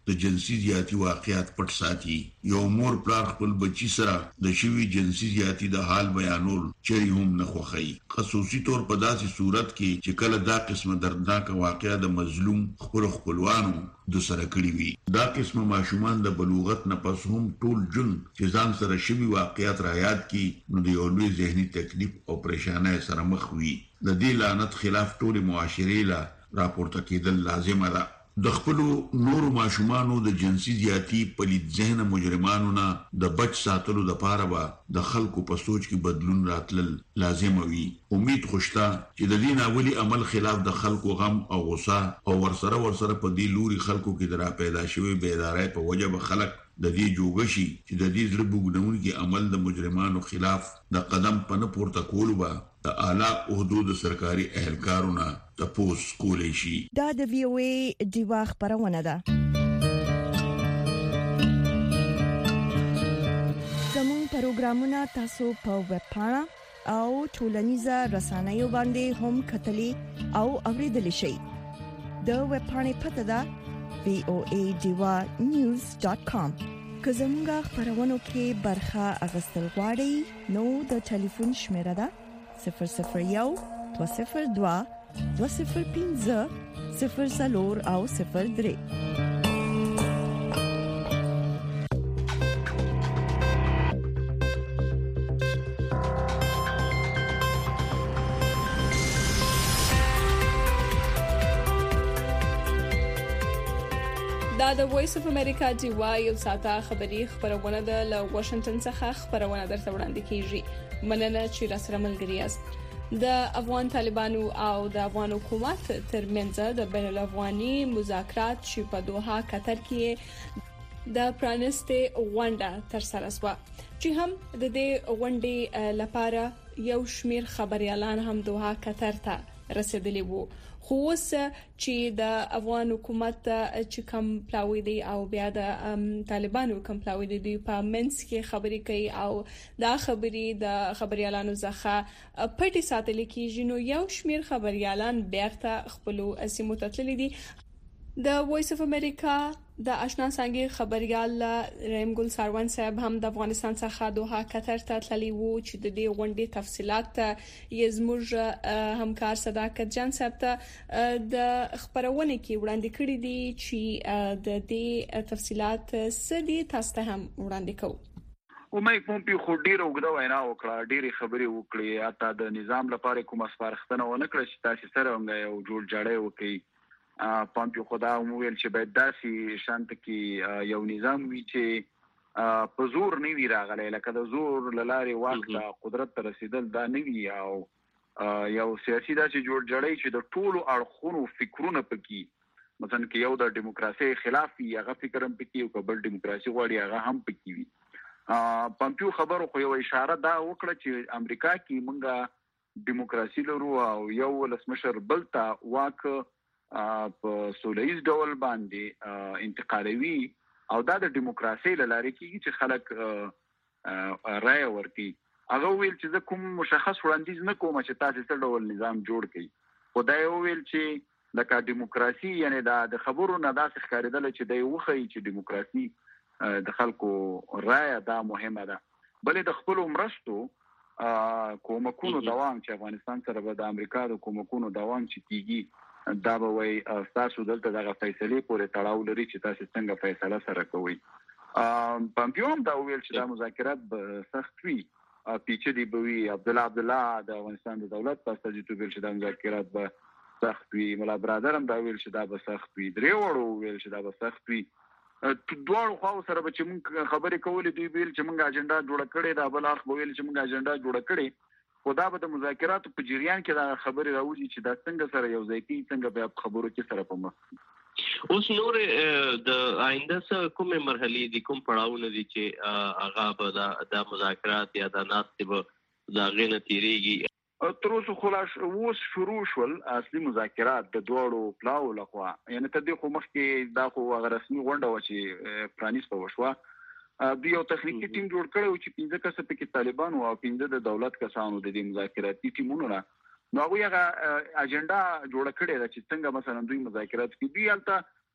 د جنسي زیاتی واقعیات پټ ساتي. یو مور پلار خپل بچی سره د شوی جنسي زیاتی د حال بیانول چری هم نه خوخی، خصوصي طور په داسې صورت کې چې کله دا قسمه دردناک واقعیا د مظلوم خپلوانو د سره کړی وي. دا قسمه ماشومان د بلوغت نه پس هم ټول جون چې ځان سره شوی واقعیت را یاد کی نو د یو لوی ذهني تکلیف او پریشانۍ سره مخ وي. د دې لعنت خلاف ټول معاشري لا راپورته کېدل لازمه ده. د خپل نور ماشومانو د جنسي زیاتی پلید ذهن مجرمانو نه د بچ ساتلو د پاره به د خلکو په سوچ کې بدلون راتلل لازم وي. امید خوشتا چې د دین اولی عمل خلاف د خلکو غم او غصه او ورسره په دې لوري خلکو کې درا پیدا شوی بیدارۍ په وجه به خلک د دې جوګشي چې د دې زړه بوګډونکي عمل د مجرمانو خلاف د قدم په پورته کول به د اعلی حدود سرکاري اهلکارونه تپوس کولی شي. دا د وی او ای دیوا خبرونه ده. زموږ پروګرامونه تاسو په ویب پاڼه او ټولنیزه رسنیو باندې هم کتلی او اوریدلی شئ. د ویب پاڼې پته ده voadiwanews.com. که زموږ خبرونو کې برخه اغستل غواړئ نو د ټلیفون شمیره ده 001 202 205 00 او 03. دا د وایس اف امریکا دی وای او ساته خبری خبرونه ده له واشنگټن څخه خبرونه درته وړاندې کیږي. مننه چې را سره ملګری یاست. د افغان طالبانو او د افغان حکومت ترمنځ د بین الافغاني مذاکرات چې په دوحه قطر کې د پرانستې غونډه تر سره شوه چې هم د دې غونډې لپاره یو شمیر خبريالان هم دوحه قطر ته رسیدلی وو. خو اوس چې د افغان حکومت چې کم پلاوی دی او بیا د طالبانو کم پلاوی دی په منځ کې خبرې کوي او دا خبرې د خبريالانو ځخه پټي ساتل کېږي، نو یو شمیر خبريالان بیرته خپل سیمو ته تللي دي. د وایس اف امریکا د آشنا څنګه خبريال رحیم ګل ساروان صاحب هم د افغانستان څخه دوحه قطر ته تللی وو چې د دې غونډې تفصيلات یې زموږ همکار صداقت جان صاحب ته د خبرونه کې وړاندې کړی دي چې د دې تفصيلات سدي تاسو ته هم وړاندې کوو. مایک پومپیو خو ډیر وګړو وینا وکړه، ډیره خبرې وکړې، حتی د نظام لپاره کومه سپارښتنه ونه کړه چې تاسو سره هم یو جوړ جاړی وکړي. پومپیو خدا وویل چې باید داسې شانت کې یو نظام وي چې په زور نه وی راغلی، لکه د زور لارې واک قدرت ته رسیدل دا نه وي، او یو سیاسي داسې جوړ جاړی چې د ټولو اړخونو فکرونه پکې، مثلا کې یو د دیموکراسي خلاف وي هغه فکر هم پکې، او کبل دیموکراسي غواړي هغه هم پکې وي. پومپیو خبرو خو یو اشاره دا وکړه چې امریکا کې مونږه دیموکراسي لرو او یو ولسمشر بل ته واک په سولهیز ډول باندې انتقالوي، او دا د دیموکراسي لاره کې چې خلک رائے ورکړي. هغه ویل چې زه کوم مشخص وړاندیز نه کوم چې تاسو څه ډول نظام جوړ کړئ، خدای ویل چې لکه دیموکراسي یعنی د خبرو نه داسې ښکارېدل چې د وخی چې دیموکراسي د خلکو رائے دا مهمه ده. بلې د خپل مرستو کومکونو دوام چې افغانستان سره به د امریکا د کومکونو دوام چې کیږي دا به وای تاسو دلته دغه فیصله پورې تړاو لري چې تاسو څنګه فیصله سره کوئ. پومپیو هم دا ویل چې دا مذاکرات به سخت وي، پیچیدې به وي. عبدالله د افغانستان د دولت په استازیتوب ویل چې دا مذاکرات به سخت وي. ملا برادر هم دا ویل چې دا به سخت وي. درې وړو ویل چې دا به سخت وي. دوه خو سره به چې موږ خبرې کولې دوی ویل چې موږ اجنډا جوړ کړې، دا بل اخ ویل چې موږ اجنډا جوړ کړې. خدا به د مذاکراتو په جریان کې دا خبرې راوځي چې دا څنګه سره یو ځای کې څنګه به خبرو کې سره په مخ. اوس نور د آینده څخه کومه مرحله دي، کوم پړاوونه دي چې هغه به د مذاکرات یا د ناستې به دا غینه تیریږي؟ تر اوسه خلاص اوس شروع شول اصلي مذاکرات د دوړو پلاو لخوا، یعنی تر دې خو مخکې دا خو هغه رسمي غونډه و چې پرانیسته وشوه. دوی یو تخنیکی ټیم جوړ کړو چې 15 کسه پکې طالبان او 15 د دولت کسانو د دې مذاکراتي ټیمونو نه نو هغه اجنډا جوړ کړی دا چې څنګه مثلا دوی مذاکرات کوي. دوی البته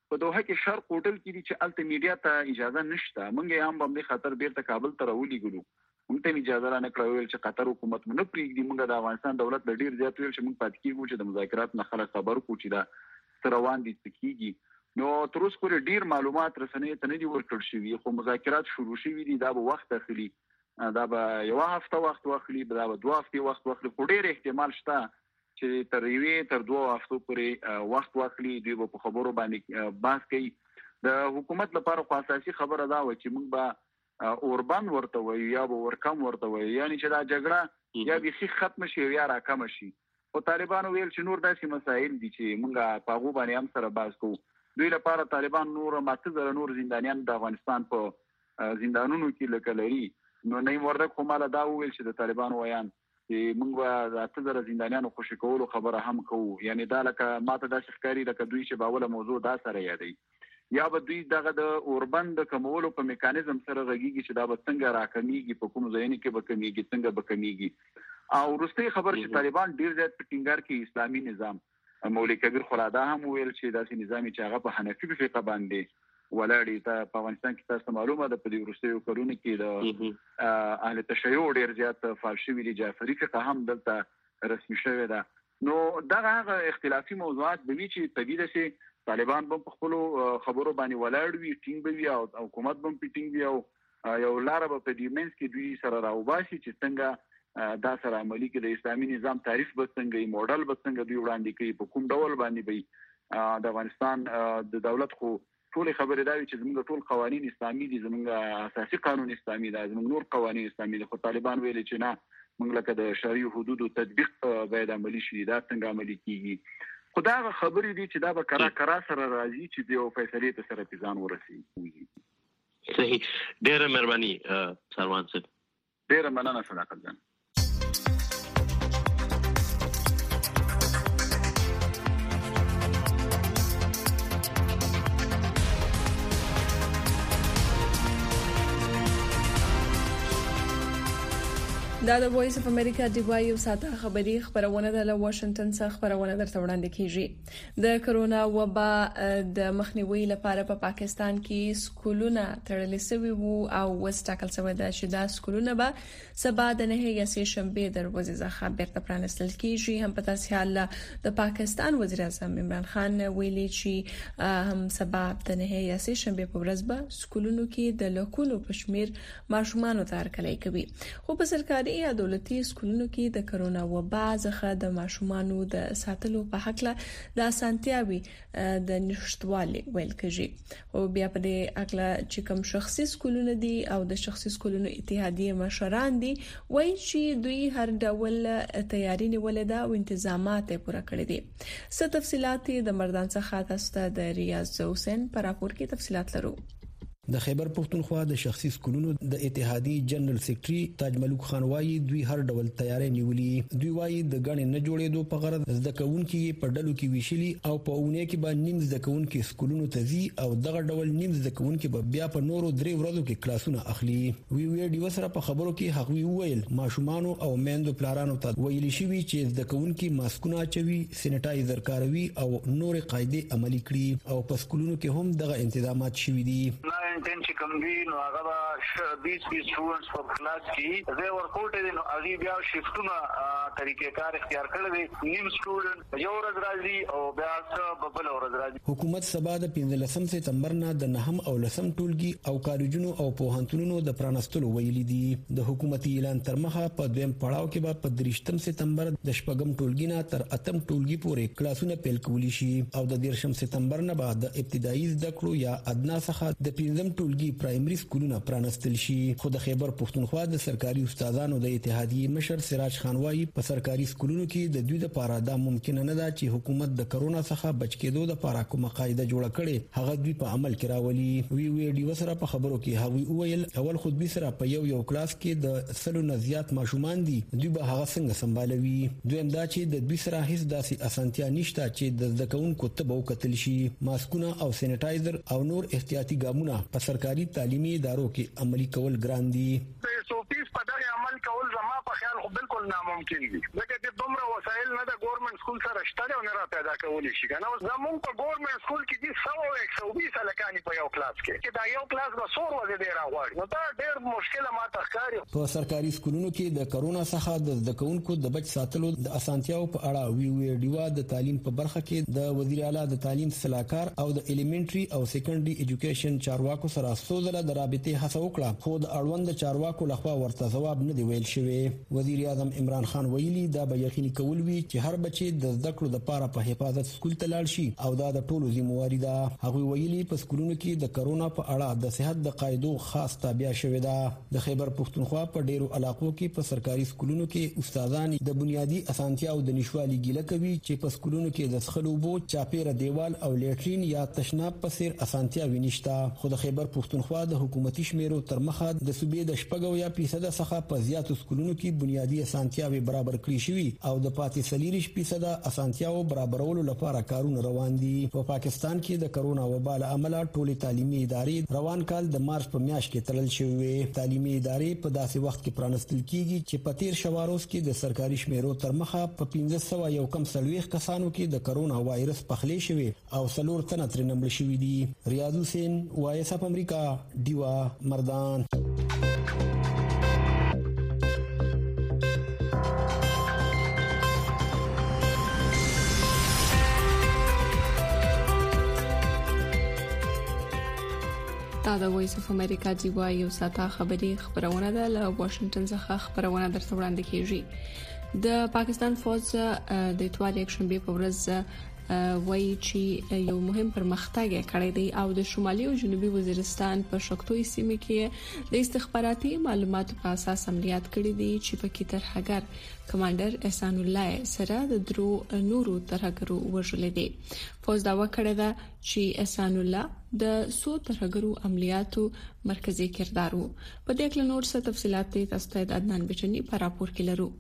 په دوحه کې شرق هوټل کې دي چې الته میډیا ته اجازه نشته. موږ هم باندې خطر بیرته کابل ته راولېږلو، موږ ته اجازه را نه کړل چې قطر حکومت مونږ پریږدي. موږ د افغانستان دولت د ډیر زیات ویل چې موږ پاتې کیږو چې د مذاکرات نه خلک خبر کو چې دا روان دي کیږي. نو تر اوسه پورې ډیر معلومات رسنۍ ته نه دي ورکړل شوي، خو مذاکرات شروع شوي دي. دا به وخت اخلي، دا به یو هفته وخت واخلي، دا به 2 هفته وخت واخلي، خو ډیر احتمال شته چې تر 2 هفتو پورې وخت واخلي. دوی به په خبرو باندې بحث کوي. د حکومت لپاره خو اساسي خبره دا و چې موږ به اوربان ورته وایو یا به ورکم ورته وایو، یعنی چې دا جګړه یا به ختم شي یا راکم شي. او طالبانو ویل چې نور داسې مسایل دي چې موږ په هغه باندې هم سره بحث کوو. دوی لپاره طالبان نور ماته نور زندانیان د افغانستان په زندانونو کې لکه لري. نو نیم وردک خو مالا دا ویل چې د طالبانو ویان چې موږ به 8000 زندانیانو خوشی کولو خبره هم کوو. یعنی دا لکه ماته دا ښکاری لکه دوی چې باوله موضوع دا سره یادي، یا به دوی دغه د اوربند کمولو په میکانیزم سره غږیږي چې دا به څنګه راکمیږي، په کوم ځای کې به کمیږي، څنګه به کمیږي. او وروستي خبر چې طالبان ډیر زیات په ټینګار کې اسلامي نظام، مولوی کبیر خلادا هم ویل چې داسې نظام چې هغه په حنفي فقه باندې ولاړی. ته په افغانستان کې تاسو معلومه ده په دې وروستیو کلونو کې د اهل تشیع ډیر زیات فعال شوي دي، جعفری فقه هم دلته رسمي شوی ده. نو دغه اختلافي موضوعات به وي چې طبیعي شي طالبان به په خپل خبرو باندې ولاړ وي، ټینګ به وي او حکومت به ټینګ وي او یو لار به په دې منځ کې دوی سره راوباسي چې څنګه دا سره عملی کې د اسلامي نظام تعریف به څنګه، موډل به څنګه دوی وړاندې کوي، په کوم ډول باندې به د افغانستان د دولت خو ټول خبره دا وي چې زموږ ټول قوانين اسلامي دي، زموږ اساسي قانون اسلامي دی، زموږ نور قوانين اسلامي دي. خو طالبان ویل چې نه، موږ لکه د شرعي حدودو تطبیق باید عملی شي. دا څنګه عملی کیږي؟ خو دا خبرې دي چې دا به کرا سره راځي چې د یو فیصلې ته سره ځان ورسي. صحیح. ډېر مهرباني سلمان صاحب. ډېر مننه صداقت جان. دا د وایس اف امریکا دی وایو ساته خبری خبرونه د واشنگټن څخه خبرونه درته وړاندې کیږي. د کرونا وبا د مخنیوي لپاره په پاکستان کې سکولونه تړل شوي وو او وستاکل شوی د شدا سکولونه به سبا د نه یا سه شنبه دروازې ځخه بیرته پرانستل کیږي. هم په تاسو حال د پاکستان وزیر اعظم عمران خان ویلي چې هم سبا د نه یا سه شنبه په ورځ به سکولونو کې د لکونو پښمیر ماشومان ته هرکلی کوي. خو په سرکاري یا دولتي سکولونو کې د کرونا وبا څخه د ماشومانو د ساتلو په حق له د اسانتیاوي د نشټوالي ویل کېږي. او بیا په دې اکلا چې کوم شخصي سکولونه دي او د شخصي سکولونو اتحادیه مشران دي وایي چې دوی هر ډول تیاری نیولې ده او تنظیمات پوره کړې دي. څه تفصيلات د مردان څخه تاسو ته د ریاض حسین پر راپور کې تفصيلات لرو. د خیبر پختونخوا د شخصي سکولونو د اتحادیه جنرال سیکریټري تاج ملک خان وایي دوی هر ډول تیاری نیولې. دوی وایي د غاڼې نه جوړېدو په غرض زده کوونکي په ډلو کې ویشلي او په اونۍ کې به نیم زده کوونکي سکولونو ته ځي او دغه ډول نیم زده کوونکي به بیا په نورو 3 ورځو کې کلاسونه اخلي. وی ډیو سره په خبرو کې هغوی ویل ماشومان او میندو پلارانو ته ویلي شوی چې زده کوونکي ماسکونه چوي، سینټایزر کاروي او نور قاعده عملي کړي او په سکولونو کې هم دغه تنظیمات شوي دي. چې کوم دی نو هغه 20 سټوډنټس په کلاس کې زه ورکوټ دي نو اغي بیا شیفتونه طریقې کار اختیار کړل دي. نیم سټوډنټ یو ورځ راځي او بیا بل ورځ راځي. حکومت سبا د 15 سپتمبر نه د 9 او 10 ټولګي او کالجونو او پوهنتونونو د پرانستلو ویلي دي. د حکومتي اعلان تر مخه په دویم پړاو کې به په 3 سپتمبر د شپږم ټولګي نه تر 8م ټولګي پورې کلاسونه پیل کولی شي او د 13 سپتمبر نه بعد د ابتدایي زده کړو یا ادنا څخه د 15 ټولګي پرایمري سکولونه پرانستل شي. خو د خیبر پختونخوا د سرکاري استادانو د اتحادیه مشر سراج خان وایي په سرکاري سکولونو کې د دوی لپاره دا ممکن نه ده چې حکومت د کرونا څخه بچ کېدو لپاره کومه قاعده جوړه کړي هغه دوی په عمل کې راولي. وی ډیو سره په خبرو کې هغوی ویل اول خود به سره په یو کلاس کې د سلو نه زیات ماشومان دي، دوی به هغه څنګه سمبالوي. دویم دا چې د دوی سره هیڅ داسې اسانتیا نشته چې د ځکهونکو ته به وکتل شي. ماسکونه او سینټایزر او نور احتیاطي ګامونه په سرکاري تعلیمي ادارو کې عملی کول ګران دي. سوفیس په دغه عمل کول زما په خیال خو بالکل ناممکن دي. لکه چې دومره وسایل نه د ګورنمنت سکول سکول سره شته او نه را پیدا کول شي کنه. اوس زموږ په ګورنمنت سکول کې دي 120 الکانی په یو کلاس کې دا یو کلاس به څور ورځې دی راغواړي. نو دا ډېر مشکل ماته ښکاري. په سرکاري سکولونو کې د کرونا څخه د زده کوونکو د بچ ساتلو د اسانتیاو په اړه وی ډیوا د تعلیم په برخه کې د وزیر اعلی د تعلیم صلاحکار او د الیمنټري او سیکنډري ایجوکیشن چارواکو سره سوزله د رابطې هڅه وکړه، خو د اړوند چارواکو لخوا ورته ځواب نه دی ویل شوی. وزیر اعظم عمران خان ویلي دا به یقیني کول وي چې هر بچی د زده کړو لپاره په حفاظت سکول ته لاړ شي او دا د ټولو ذمہواری ده. هغه ویلي په سکولونو کې د کرونا په اړه د صحت د قاعدو خاص تابع شوی ده. د خیبر پښتونخوا په ډیرو علاقو کې په سرکاري سکولونو کې استادان د بنیادی اسانتیاو د نشوالي ګیله کوي چې په سکولونو کې د څښلو اوبو، چاپیره دیوال او لیټرین یا تشناب په څیر اسانتیاوې نشته. خو د خیبر پښتونخوا د حکومتي شمیرو تر مخه د صوبې د 0.5% څخه په زیاتو سکولونو کې بنیادی اسانتیاوې برابر کړې شوې او د پاتې 40% اسانتیاو برابرولو لپاره کارونه روان دي. په پاکستان کې د کرونا وبا له امله ټولې تعلیمي ادارې روان کال د مارچ په میاشت کې تړل شوې. تعلیمي ادارې په داسې وخت کې پرانستل کیږي چې په تیر شواروز کې د سرکاري شمیرو تر مخه په 1540 کسانو کې د کرونا وایرس پخلې شوی او 4 تنه ترې نمړ شوي دي. ریاض حسین، وایس اپ امریکا، دیوا مردان. دا د وایس اف امریکا دیوا یو ساته خبرونه ده له واشنگټن څخه خبرونه درته وړاندې کیږي. د پاکستان فوج د اتوار یک شنبه په ورځ وایي چې یو مهم پرمختګ کړی دی او د شمالي او جنوبي وزیرستان په شکتوي سیمه کې د استخباراتي معلوماتو په اساس عملیات کړی دي چې په کې ترهګر کمانډر احسان الله سره د درو نورو ترهګرو وژل دي. فوج دا وکړه ده چې احسان الله د سو ترهګرو عملیاتو مرکزی کردار وو. په دې کې نور څه تفصيلات تاسو ته عدنان بچنی په راپور کې لرو.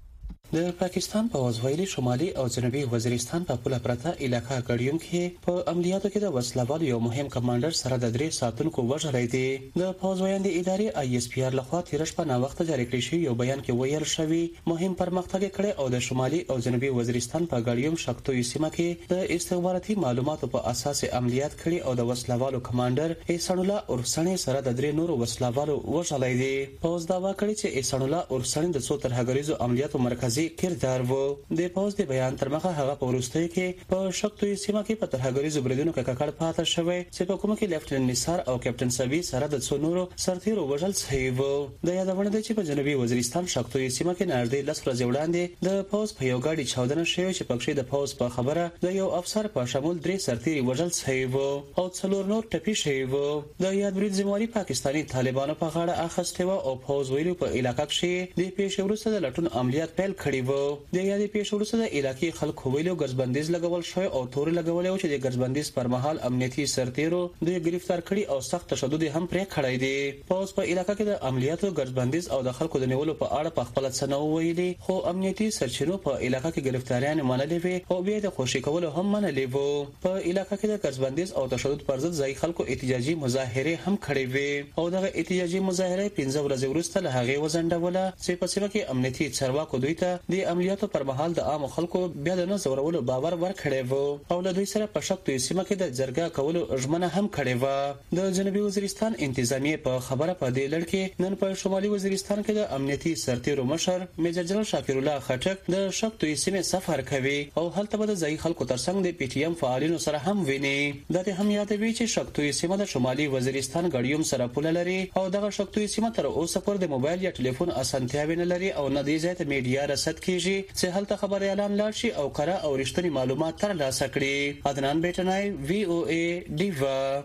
د پاکستان په وزویلي شمالي او جنوبي وزیرستان په پوله پرته علاقہ ګډیوم کې په عملیاتو کې د وسلوال یو مهم کمانډر سره د 3 ساتونکو وژل دي. د فوجویاندې ادارې آی اس پی آر لخوا تیرش په نا وخت جاری کړی شوی یو بیان کې ویل شوی مهم پرمختګ کړي او د شمالي او جنوبي وزیرستان په ګډیوم شکتوي سیمه کې د استخباراتي معلوماتو په اساس عملیات کړي او د وسلوالو کمانډر احسان الله اورسنی سره د 3 نورو وسلوالو وژل دي. فوج دا وکړي چې احسان الله اورسنی د څو ترهګریزو عملیاتو مرکزی کردار وو. د پوز د بیان تر مخه هغه په ورستۍ کې په شکتوي سیمه کې په ترهګریزو بریدونو کې ککړ پاتې شوی چې په کومه کې لیفټننټ نثار او کیپټن سبي سره د څونورو سرتیرو وژل شوی وو. د یادونه ده چې په جنوبي وزیرستان شکتوي سیمه کې نږدې 10 ورځې وړاندې د پوز په یو گاډي چاودنه شوی چې پکې د پوز په خبره د یو افسر په شمول 3 سرتیري وژل شوی وو او 4 نور ټپي شوی وو. د یاد برید ذمہواری پاکستانی طالبانو په غاړه اخیسته وو او پوز ویلو په علاقې کې د پیښورسته د لټون عملیات پیل کړی وو. د یادې پیښورسته د علاقې خلکو ویلو ګرځبندیز لګول شوی او تور لګول او چې د ګرځبندیز پر مهال امنیتي سرتیرو د گرفتار کړي او سخت تشدد هم پرې کړی دی. پوز په علاقې کې د عملیاتو ګرځبندیز او د خلکو د نیولو په اړه په خپل څنو ویلي خو امنیتي سرچینو په علاقې کې گرفتاریان منلې وي او بیا د خوشي کولو هم منلې وو. په علاقې کې د ګرځبندیز او تشدد پر ضد ځای خلکو احتجاجي مظاهره هم کړې وي او دغه احتجاجي مظاهره 15 ورځې وروسته له هغه وزنډوله چې په سیمه کې امنیتي چارواکو دوی ته د عملیاتو پر مهال د عام خلکو بیا د نظرولو باور ورکړی وو او له دوی سره په شکتوي سیمه کې د جرګه کولو ژمنه هم کړې و. د جنوبي وزیرستان انتظامیه په خبره په دې لړ کې نن په شمالي وزیرستان کې د امنیتي سرتیرو مشر میجر جنرال شاکر الله خټک د شکتوي سیمه سفر کوي او هلته به د ځای خلکو ترڅنګ د پی ټی ایم فعالینو سره هم ویني. د دې هم یادوي چې شکتوي سیمه د شمالي وزیرستان ګډیوم سره پوله لري او دغه شکتوي سیمه تر اوسه پورې د موبایل یا ټلیفون اسانتیاوې نه لري او نه دی ځای ته میډیا رسد کیږي چې هلته خبر اعلان لاړ شي او کره او رښتینی معلومات ترلاسه کړي. عدنان بیٹنای وی او ای دیوا.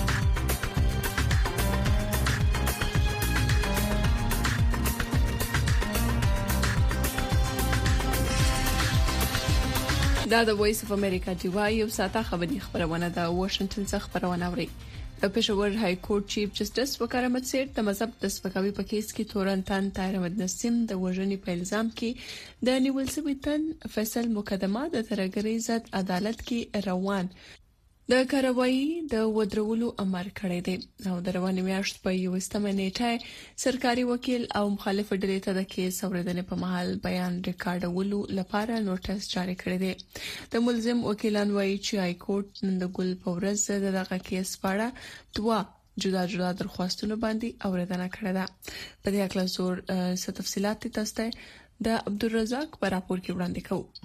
دا د وایس اف امریکا دیوا یو ساته خبرونه ده واشنگټن څخه خبرونه اوري. د پېښور های کورټ چیف جسټس وقار احمد سیر د مذهب د سپکاوي په کیس کې تورنتان طاهر احمد نسیم د وژنې په الزام کې د نیول شوی تن فیصل مقدمه د ترهګرۍ ضد عدالت کې روان د کاروایی د ودرولو امر کړی دی او د رواني میاشت په 21 نیټه سرکاري وکیل او مخالف ډلې ته د کیس اوریدنې په محل بیان ریکارډولو لپاره نوټس جاری کړی دی. د ملزم وکیلان وایي چې هاي کورټ نن د ګل په ورځ دغه کیس په اړه دوه جدا جدا درخواستونه باندې اوریدنه کړې ده. په دې اړه زور تفصيلات تاسو ته د عبدالرزاق په راپور کې وړاندې کوو.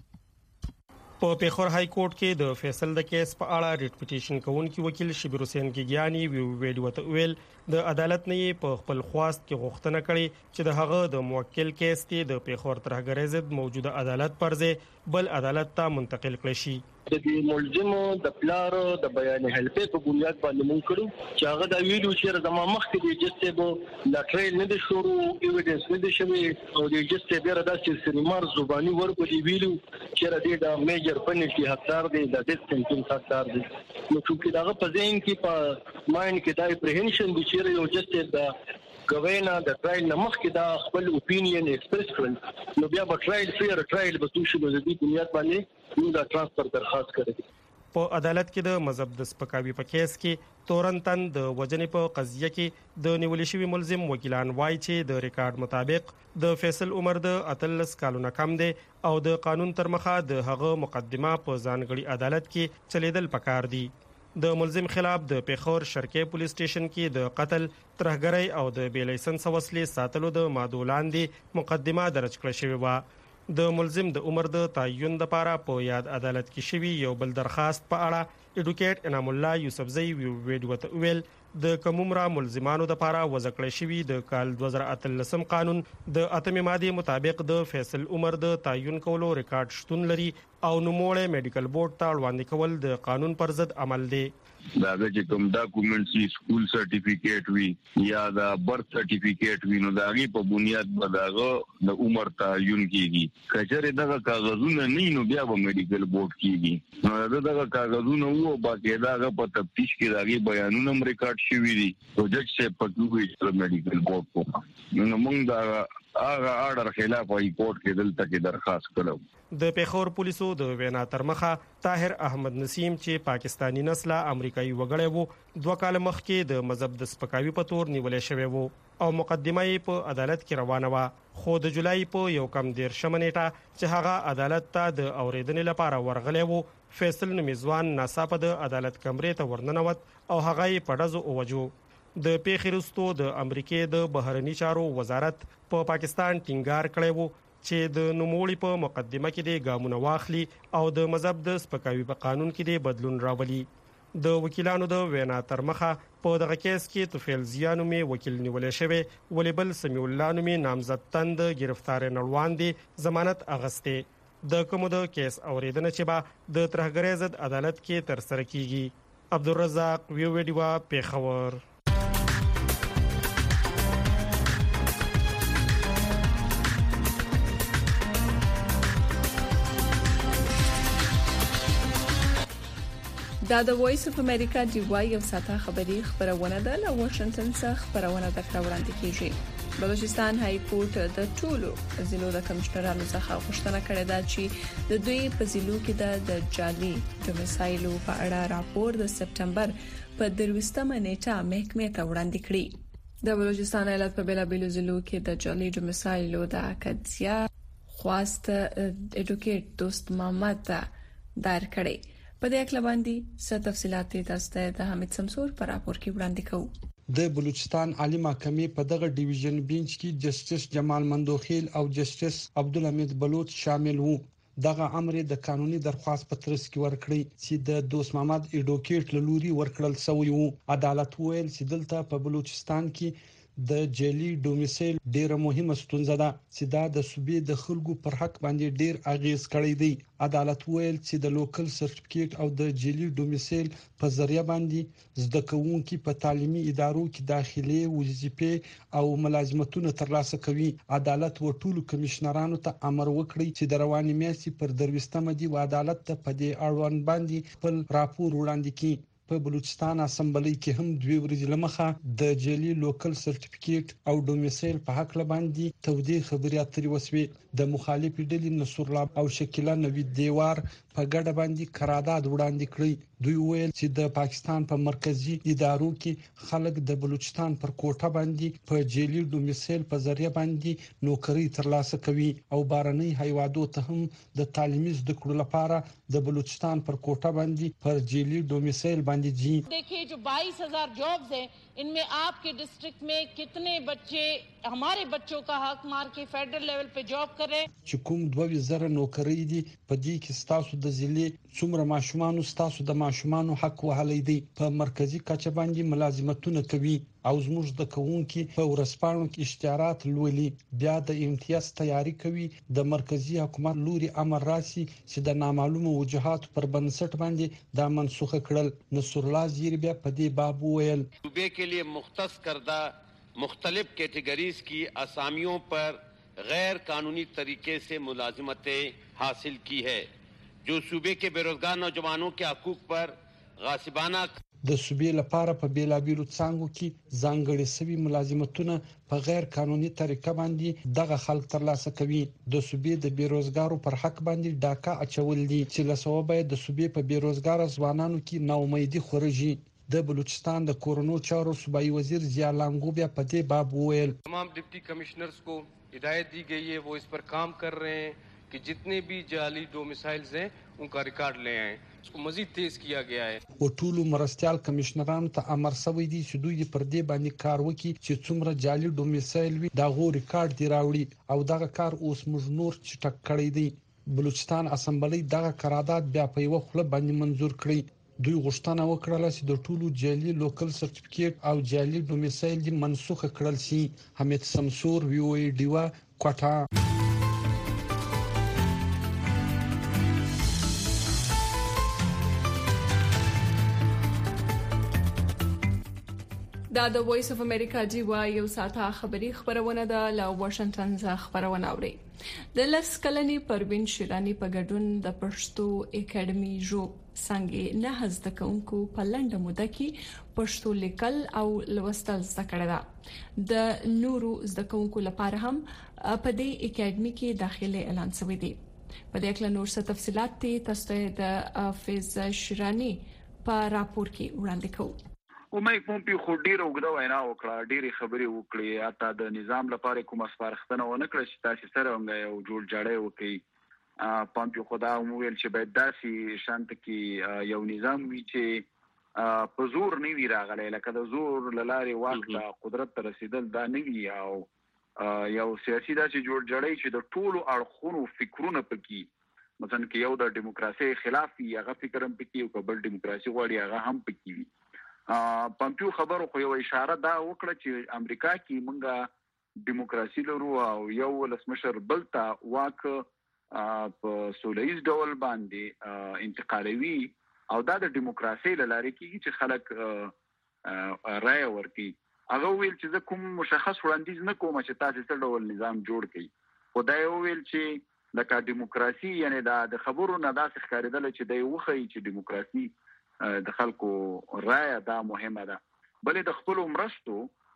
په پیښور های کورټ کې د فیصل د کیس په اړه ریټ پټیشن کوونکی وکیل شبیر حسین کیګیانی ویډیو ویل د عدالت نه په خپل خواست کې غوښتنه کړې چې د هغه د موکل کیس کې د پیښور ترهګرۍ ضد موجوده عدالت پرځې بل عدالت ته منتقل کړي شي. د ملزمو د پلارو د بیان حلفې په بنیاد باندې مونږ کړو چې هغه د ویډیو چې زما مخکې د جسته لا ټریل نه دي شروع ایویډنس نه دي شوی او د جسته بیا د سریمار زبانی ورکو دی ویلو چې د میجر پنلټي حقدار دی د ډیسټنس حقدار دی. نو چې داغه په ذهن کې په ماین کې د اپریهنشن د چیرې یو جسته د گوانا د ټرایل نمخ کې دا خپل اپینین ایکسپریس کړل نو بیا په ټرایل فیر ټرایل به توشي د دې بنیاد باندې موږ د ترانسفر درخواست کړې. په عدالت کې د مذهب د سپکاوي په کیس کې تورنتن د وجنې په قضیه کې د نیول شوی ملزم وکیلان وایي چې د ریکارډ مطابق د فیصل عمر د 13 کالونو کم دی او د قانون تر مخه د هغه مقدمه په ځانګړي عدالت کې چلیدل پکار دی. د ملزم خلاف د پیښور شرقي پولیس سټیشن کې د قتل ترهګرۍ او د بې لایسنس وسلې ساتلو د مادو لاندې مقدمه درج کړې شوې و. د ملزم د عمر د تعین لپاره په یاد عدالت کې شوی یو بل درخواست په اړه اډوکیټ انعام الله یوسفزئی ویډیو ویل د کومرا ملزمانو لپاره وضع کړی شوی د کال 2013 قانون د اتمې ماده مطابق د فیصل عمر د تعین کولو ریکارډ شتون لري او نوموړی میډیکل بورډ ته وړاندې کول د قانون پر ضد عمل دی. دا چې کوم ډاکومېنټس سکول سرټیفیکیټ وي یا دا برث سرټیفیکیټ وي نو دا غي په بنیاد باندې د عمر تعین کیږي. کچره دغه کاغذونه نه نو بیا به میډیکل بورډ کیږي. نو دغه کاغذونه وو باقاعده هغه په تفتیش کې راغلي بیانونه ریکارډ شوی دي او جج سے پټوي چې میډیکل بورډ کو نو موږ دا هغه آرډر خلاف هاي کورټ کې دلته کې درخواست کړو. د پیښور پولیسو د وینا تر مخه طاهر احمد نسیم چې پاکستانی نسله امریکایي وګړی وو 2 کال مخکې د مذهب د سپکاوي په تور نیولې شوی وو او مقدمه یې په عدالت کې روانه و خو د جولای په یو کم 13 نیټه چې هغه عدالت ته د اوریدنې لپاره ورغلی وو فیصل نمیزوان ناڅاپه د عدالت کمرې ته ورننوت او هغه یې په ډزو ووجو. د پیښې وروسته د امریکای د بهرنی چارو وزارت په پاکستان ټینګار کړی وو چې د نوموړي په مقدمه کې د ګامونه واخلي او د مذهب د سپکاوي په قانون کې د بدلون راولي. د وکیلانو د وینا تر مخه په دغه کیس کې توفیل زیانو می وکیل نیولې شوی ولبل سمیع الله نومي نامزد تند گرفتار نړوان دي ضمانت اغسته. د کوم د کیس اوریدنه چې با د ترهګرۍ ضد عدالت کې تر سره کیږي. عبدالرزاق ویډیو پیښور. دا د وایس اف امریکا دی وای یو ساته خبری خبرونه ده له واشنگټن څخه خبرونه درته وړاندې کیږي. بلوچستان های کورټ د ټولو ضلعو د کمشنرانو څخه غوښتنه کړې ده چې د دوی په ضلعو کې د جعلي ډومیسایلو په اړه راپور د سپټمبر په 23 نیټه محکمې ته وړاندې کړي. د بلوچستان ایالت په بیلابیلو ضلعو کې د جعلي ډومیسایلو د اکدیا خواست اډوکیټ دوست محمد دار کړي. په دې اړه باندې څه تفصيلات تاسو ته حمید سمسور پر راپور کې وړاندې کوو. د بلوچستان عالی محکمې په دغه ډیویژن بینچ کې جسټس جمال مندوخیل او جسټس عبدالحمید بلوچ شامل وو. دغه امر د قانوني درخواست په ترڅ کې ورکړی چې د دوست محمد اډوکیټ لوري ورکړل شوی وو. عدالت ویل چې دلته په بلوچستان کې د جعلي ډومیسایل ډیره مهمه ستونزه ده چې دا د صوبې د خلکو پر حق باندې ډیر اغیز کړی دی. عدالت ویل چې د لوکل سرټیفیکیټ او د جعلي ډومیسایل په ذریعہ باندې زده کوونکي په تعلیمي ادارو کې داخلي وظیفې او ملازمتونه ترلاسه کوي. عدالت ټولو کمشنرانو ته امر وکړي چې د رواني میاشتې پر 23 دی عدالت ته په دې اړوند باندې خپل راپور وړاندې کړي. په بلوچستان اسمبلی کې هم 2 ورځې لمخه د جعلي لوکل سرټیفیکیټ او ډومیسایل په حق لباندې تودې خبرې اترې وسوي. د مخالفې ډلې نصر الله او شکیلا نوید دیوار په ګډه باندې قرارداد وړاندې کړی. دوی ویل چې د پاکستان په مرکزی ادارو کې خلک د بلوچستان پر کوټه باندې په جیلی ډومیسایل په ذریعہ باندې نوکری ترلاسه کوي او بارنۍ هیوادو ته هم د تعلیمي زده کړو لپاره د بلوچستان پر کوټه باندې پر جیلی ډومیسایل باندې جی. देखिए जो 22,000 जॉब्स हैं इनमें आपके डिस्ट्रिक्ट में कितने बच्चे हमारे बच्चों का हक मार के फेडरल लेवल पे जॉब कर रहे हैं. چې کوم 2000 نوکری دي په دې کې ستاسو د ضلع څومره ماشومان ستاسو د ماشومان حق وهلي دي په مرکزی کچه باندې ملازمتونه کوي او زموږ د کوونکي په ورسپانو کې اشتهارات لولي بیا د امتیاز تیاری کوي د مرکزی حکومت لوري امر راسي چې د نامعلومه وجوهات پر بنسټ باندې دا منسوخ کړل. نصر الله زیری بیا په دې باب ویل صوبے کے لیے مختص کردہ مختلف کیٹیگریز کی اسامیوں پر غیر قانونی طریقے سے ملازمتیں حاصل کی ہے جو صوبے کے بے روزگار نوجوانوں کے حقوق پر غاصبانہ د صوبې لپاره په بیلابیلو څانګو کې ځانګړي سوي ملازمتونه په غیر قانوني طریقه باندې دغه خلک ترلاسه کوي. د صوبې د بیروزګارو پر حق باندې ډاکا اچول دي چې له سببه د صوبې په بیروزګار ځوانانو کې ناامیدي خورجي. د بلوچستان د کورونو چارو صوبایي وزیر ضیاء لانګو بیا په دې باب ویل تمام ڈپٹی کمشنرز کو ہدایت دی گئی ہے وہ اس پر کام کر رہے ہیں کہ جتنے بھی جعلی ڈومیسائلز ہیں ان کا ریکارڈ لے آئیں. اس کو مزید تیز کیا گیا ہے. او ټولو مرستيال کمشنرانو ته امر شوی دی چې دوی پر دې باندې کار وکړي چې څومره جعلي ډومیسایل وي دا غو ریکارډ دی راوړي او دغه کار اوس موږ نور چټک کړی دی. بلوچستان اسمبلی دغه قرارداد بیا په یو خله باندې منزور کړی. دوی غوښتنه وکړه چې د ټولو جعلي لوکل سرټیفیکیټ او جعلي ډومیسایل دي منسوخ کړل شي. حمید سمسور وی او ای ډیوا کوټه. دا د وایس اف امریکا جیوا یو ساته خبری خبرونه ده له واشنگټن څخه خبرونه اوري. د لس کلنې پروین شیرانی په ګډون د پښتو اکیډمي جو څنګه نه زده کوونکو په لنډه موده کې پښتو لیکل او لوستل زده کړل ده. د نورو زده کوونکو لپاره هم په دې اکیډمي کې داخله اعلان شوی دی. په دې اړه نور څه تفصيلات تاسو د فیض شیرانی په راپور کې وړاندې کوو. مایک پومپیو خو ډیر وګړو وینا وکړه ډیره خبرې وکړې اته د نظام لپاره کوم سپارښتنه ونه کړې چې تاسو سره ونګ یو جوړ جاړې وکړي. پومپیو خدا ویل چې باید داسې شانت کې یو نظام وي چې په زور نه وی راغلی لکه د زور لارې واک قدرت ته رسیدل دا نه وي او یو سیاسي داسې جوړ جاړې چې د ټولو اړخونو فکرونه پکې مثلا کې یو د دیموکراسي خلاف هغه فکر هم پکې او قبل دیموکراسي غواړي هغه هم پکې وي. پومپیو خبرو خو یو اشاره دا وکړه چې امریکا کې مونږه دیموکراسي لرو او یو ولسمشر بلته واک په سولهییز ډول باندې انتقالوي او دا د دیموکراسي لاره کې چې خلک رائے ورکړي. هغه ویل چې زه کوم مشخص وړاندیز نه کوم چې تاسو څه ډول نظام جوړ کړئ. خدای ویل چې د دیموکراسي یعنی د خبرو نه داسې ښکارېدل چې د وخی چې دیموکراسي د خلکو رائے دا مهمه ده. بلې د خپل مرستو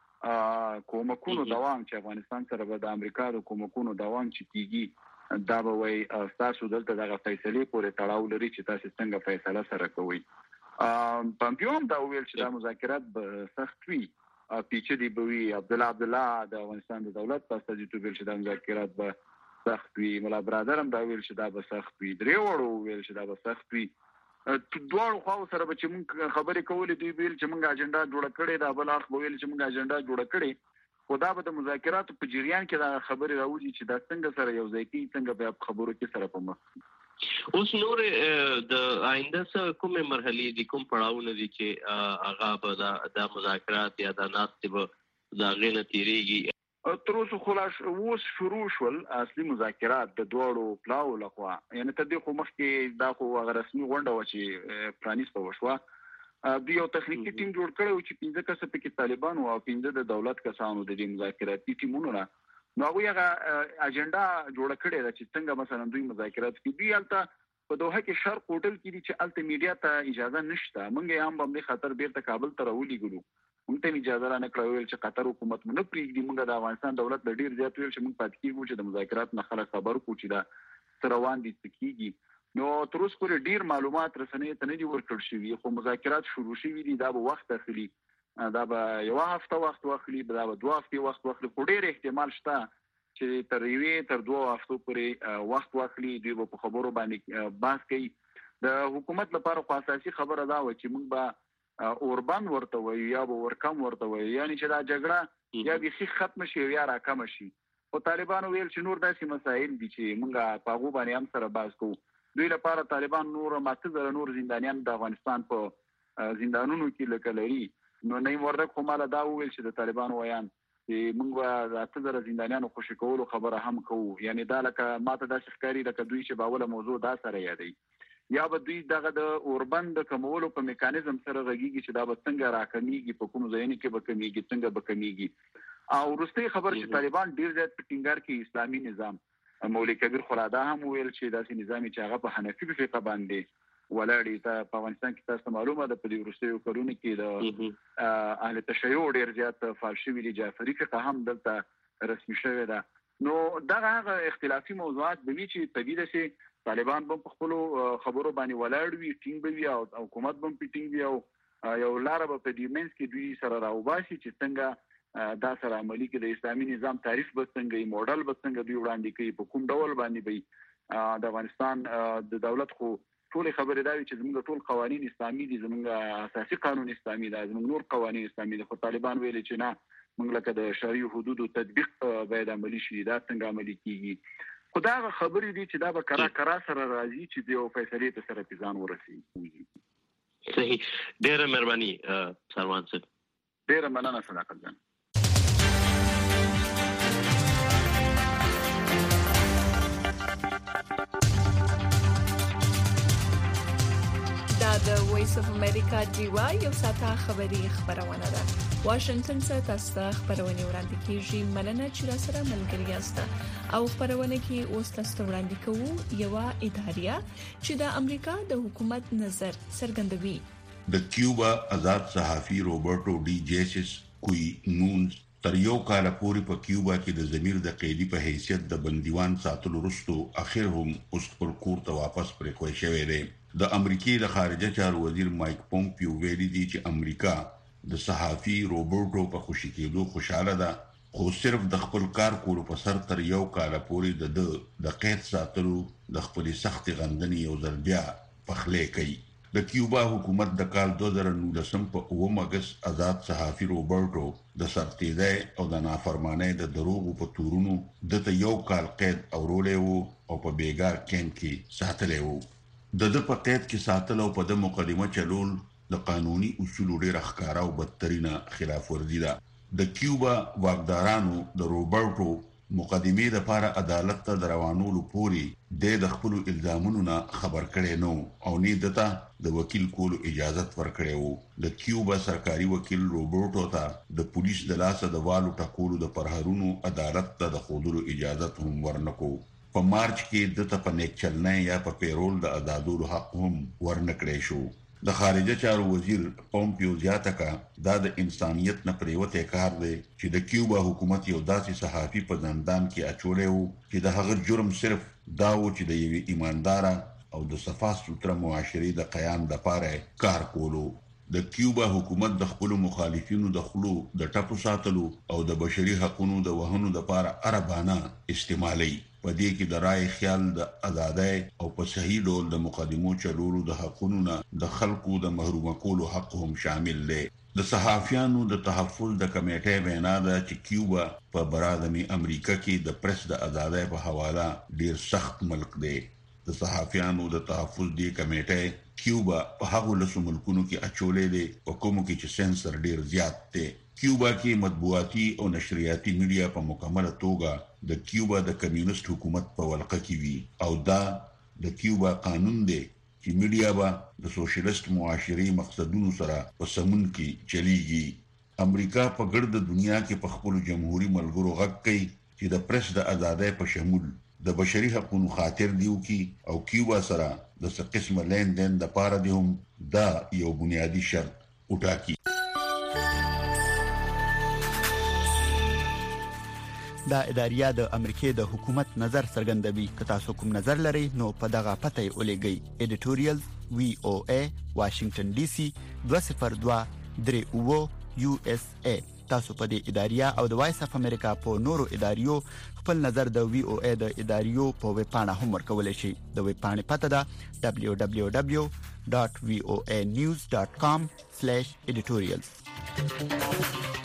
کومکونو دوام چې افغانستان سره به د امریکا د کومکونو دوام چې کیږي دا به وي تاسو دلته دغه فیصله پورې تړاو لري چې تاسو څنګه فیصله سره کوئ. پومپیو هم دا ویل چې دا مذاکرات به سخت وي پیچیدې به وي. عبدالله د افغانستان د دولت په استازیتوب ویل چې دا مذاکرات به سخت وي. ملا برادر هم دا ویل چې دا به سخت وي. درې وړو ویل چې دا به سخت وي. دوه خو سره به چې موږ خبرې کولې دوی ویل چې موږ اجنډا جوړ کړې دا بل اخ ویل چې موږ اجنډا جوړ کړې خو دا به د مذاکراتو په جریان کې دا خبرې راوځي چې دا څنګه سره یو ځای کې څنګه به خبرو کې سره په مخ. اوس نور د آینده سره کومه مرحله دي کوم پړاوونه دي چې هغه به د مذاکرات یا د ناستې به دا غینه تیریږي. تر اوسه خلاص اوس شروع شول اصلي مذاکرات د دوړو پلاو لخوا یعنی ته د خو مخکې دا خو هغه رسمي غونډه و چې پرانیس په وشوه د یو تخنیکی ټیم جوړ کړو چې 15 کسه پکې طالبان او 15 د دولت کسانو د مذاکراتي ټیمونو نه نو هغه اجنډا جوړ کړی دا چې څنګه مثلا دوی مذاکرات کوي. دوی البته په دوحه کې شرق هوټل کې دي چې الته میډیا ته اجازه نشته. مونږ هم باندې خطر بیرته کابل ته راولېګلو موږ ته اجازه را نه کړو چې قطر حکومت مونږ پریږدي. موږ د افغانستان دولت ډیر زیات ویل چې موږ پاتې کیږو چې د مذاکرات نه خلک خبر کو چې دا روان دي کیږي. نو تر اوسه پورې ډیر معلومات رسنۍ ته نه دي ورکړل شوي، خو مذاکرات شروع شوي دي. دا به وخت اخلي، دا به یو هفته وخت واخلي، دا به 2 هفتې وخت واخلي، خو ډیر احتمال شته چې تر 2 هفتو پورې وخت واخلي. دوی به په خبرو باندې بحث کوي. د حکومت لپاره خو اساسي خبره دا و چې موږ به اوربند ورته وایو یا به ورکم ورته وایو، یعنی چې دا جګړه یا بیخي ختم شي یا راکم شي. خو طالبانو ویل چې نور داسې مسایل دي چې موږ په هغو باندې هم سره بحث کوو. دوی لپاره طالبان نور 8,000 نور زندانیان د افغانستان په زندانونو کې لکه لري. نو نیم وردک خو مالا دا وویل چې د طالبانو ویان چې موږ به 8,000 زندانیانو خوشي کولو خبره هم کوو. یعنی دا لکه ماته داسې ښکاري لکه دوی چې به اوله موضوع دا سره یادوي، یا به دوی دغه د اوربند د کمولو په میکانیزم سره غږیږي چې دا به څنګه راکمیږي، په کوم ځایونو کې به کمیږي، څنګه به کمیږي. او وروستۍ خبر چې طالبان ډیر زیات په ټینګار کې اسلامي نظام، مولوي کبیر خلادا هم ویل چې داسې نظام چې هغه په حنفي فقه باندې ولاړ ته په افغانستان کې تاسو معلومه ده په دې وروستیو کلونو کې د اهل تشیع ډیر زیات فعال شوي دي، جعفري فقه هم دلته رسمي شوی ده. نو دغه اختلافي موضوعات به وي چې طبیعي ده چې طالبان به په خپلو خبرو باندې ولاړ وي، ټینګ به وي او حکومت به په ټینګ وي او یو لاره به په دې منځ کې دوی سره راوباسي چې څنګه دا سره عملي کې د اسلامي نظام تعریف به څنګه، موډل به څنګه دوی وړاندې کوي، په کوم ډول باندې به د افغانستان د دولت خو ټولې خبرې دا وي چې زموږ ټول قوانین اسلامي دي، زموږ اساسي قانون اسلامي دی، زموږ نور قوانین اسلامي دي. خو طالبان ویلي چې نه، موږ لکه د شرعي حدودو تطبیق باید عملي شي، دا څنګه عملي کیږي. خو دا خبرې دي چې دا به کرا سره راځي چې د یو فیصلې ته سره پیزان ورسي. صحیح، ډېره مهرباني سروان صاحب. ډېره مننه صداقت جان. دا د وایس اف امریکا جیوا یو ساته خبری خبرونه ده. واشنگټن څخه تاسو ته خبرونه وړاندې کیږي. مننه چې را سره ملګری یاست. او خبرونه کې اوس تاسو وړاندې کوو یو اداریه چې د امریکا د حکومت نظر څرګندوي. د کیوبا آزاد صحافي روبرټو ډي جیسس کوي نونز تر یو کال پورې په کیوبا کې د ضمیر د قیدی په حیثیت د بندیوان ساتلو وروسته اخر هم اوس خپل کور ته واپس پرېښودل شوی دی. د امریکای د خارجه چارو وزیر مایک پومپیو ویلي دی چې امریکا د صحافي روبرټو په خوشی کېدو خوشاله ده، خو صرف د خپل کار کولو په سر تر یو کال پورې د قید ساتلو د خپل سخت غندنې یو ځل بیا پخلې کوي. د کیوبا حکومت د کال 2019 په 9 اگست آزاد صحافي روبرټو د سرتیدای او د نافرمانی د دروغو په تورونو د یو کال قید اورولې وو او په بیګار کیمپ کې ساتلې وو. د په قید کې ساتل او په د مقدمه چلول د قانوني اصولو ډېر ښکارا او بدترینه خلاف ورزي ده. د کیوبا واکدارانو د روبرټو مقدمه د لپاره عدالت ته روانولو پوري د خپل الزامونو نه خبر کړي نو او نه دته د وکیل کولو اجازه ورکړي وو. د کیوبا سرکاري وکیل روبرټو ته د پولیس د لاسه د والو ټکولو د پرهرونو عدالت ته د خودلو اجازه هم ورنکو. په مارچ کې د په نیک چلنه یا په پیرول د آزادولو حق هم ورنکړي شو. د خارجه چارو وزیر پومپیو زیاته کا دا د انسانیت نه پریوته کار دی چې د کیوبا حکومت یو داسې صحافي په زندان کې اچولې وو چې د هغه جرم صرف دا و چې د یوې ایماندار او د صفا سوتره معاشري د قیام لپاره کار کولو. د کیوبا حکومت د خپل مخالفینو د خلو د ټاپو ساتلو او د بشري حقوقو د وهنو لپاره عربانه استعمالي. په دې کې د رائے خیال د آزادۍ او په صحیح ډول د مقدمو چلولو د حقوقو نه د خلکو د محروم کولو حق هم شامل دی. د صحافیانو د تحفظ د کمیټې وینا ده چې کیوبا په برادمی امریکا کې د پریس د آزادۍ په حواله ډیر سخت ملک دی. د صحافیانو د تحفظ دی کمیټې کیوبا په هغو لسو ملکونو کې اچولې دی په کومو کې چې سنسر ډیر زیات دی. کیوبا کې مطبوعاتي او نشریاتي میډیا په مکمله توګه د کیوبا د کمیونست حکومت په ولقه کې وي او دا د کیوبا قانون دی چې میډیا به د سوشلیست معاشري مقصدونو سره په سمون کې چلیږي. امریکا په ګرد دنیا کې په خپل جمهوریت ملګرو غږ کوي چې د پریس د آزادۍ په شمول د بشري حقوقو خاطر دیو کی او کیوبا سره د څه قسم لین دین د پاره دی هم دا یو بنیادی شرط وټاکي. دا اداریه د امریکای د حکومت نظر څرګندوي. که تاسو کوم نظر لرئ نو په دغه پته ولېږئ. editorials VOA Washington DC 202 USA. تاسو په دې اداریه او د وایس اف امریکا په نورو اداریو خپل نظر د VOA د اداریو په ویب پاڼه هم ورکولای شئ. د ویب پاڼې پته ده www.voanews.com/editorials.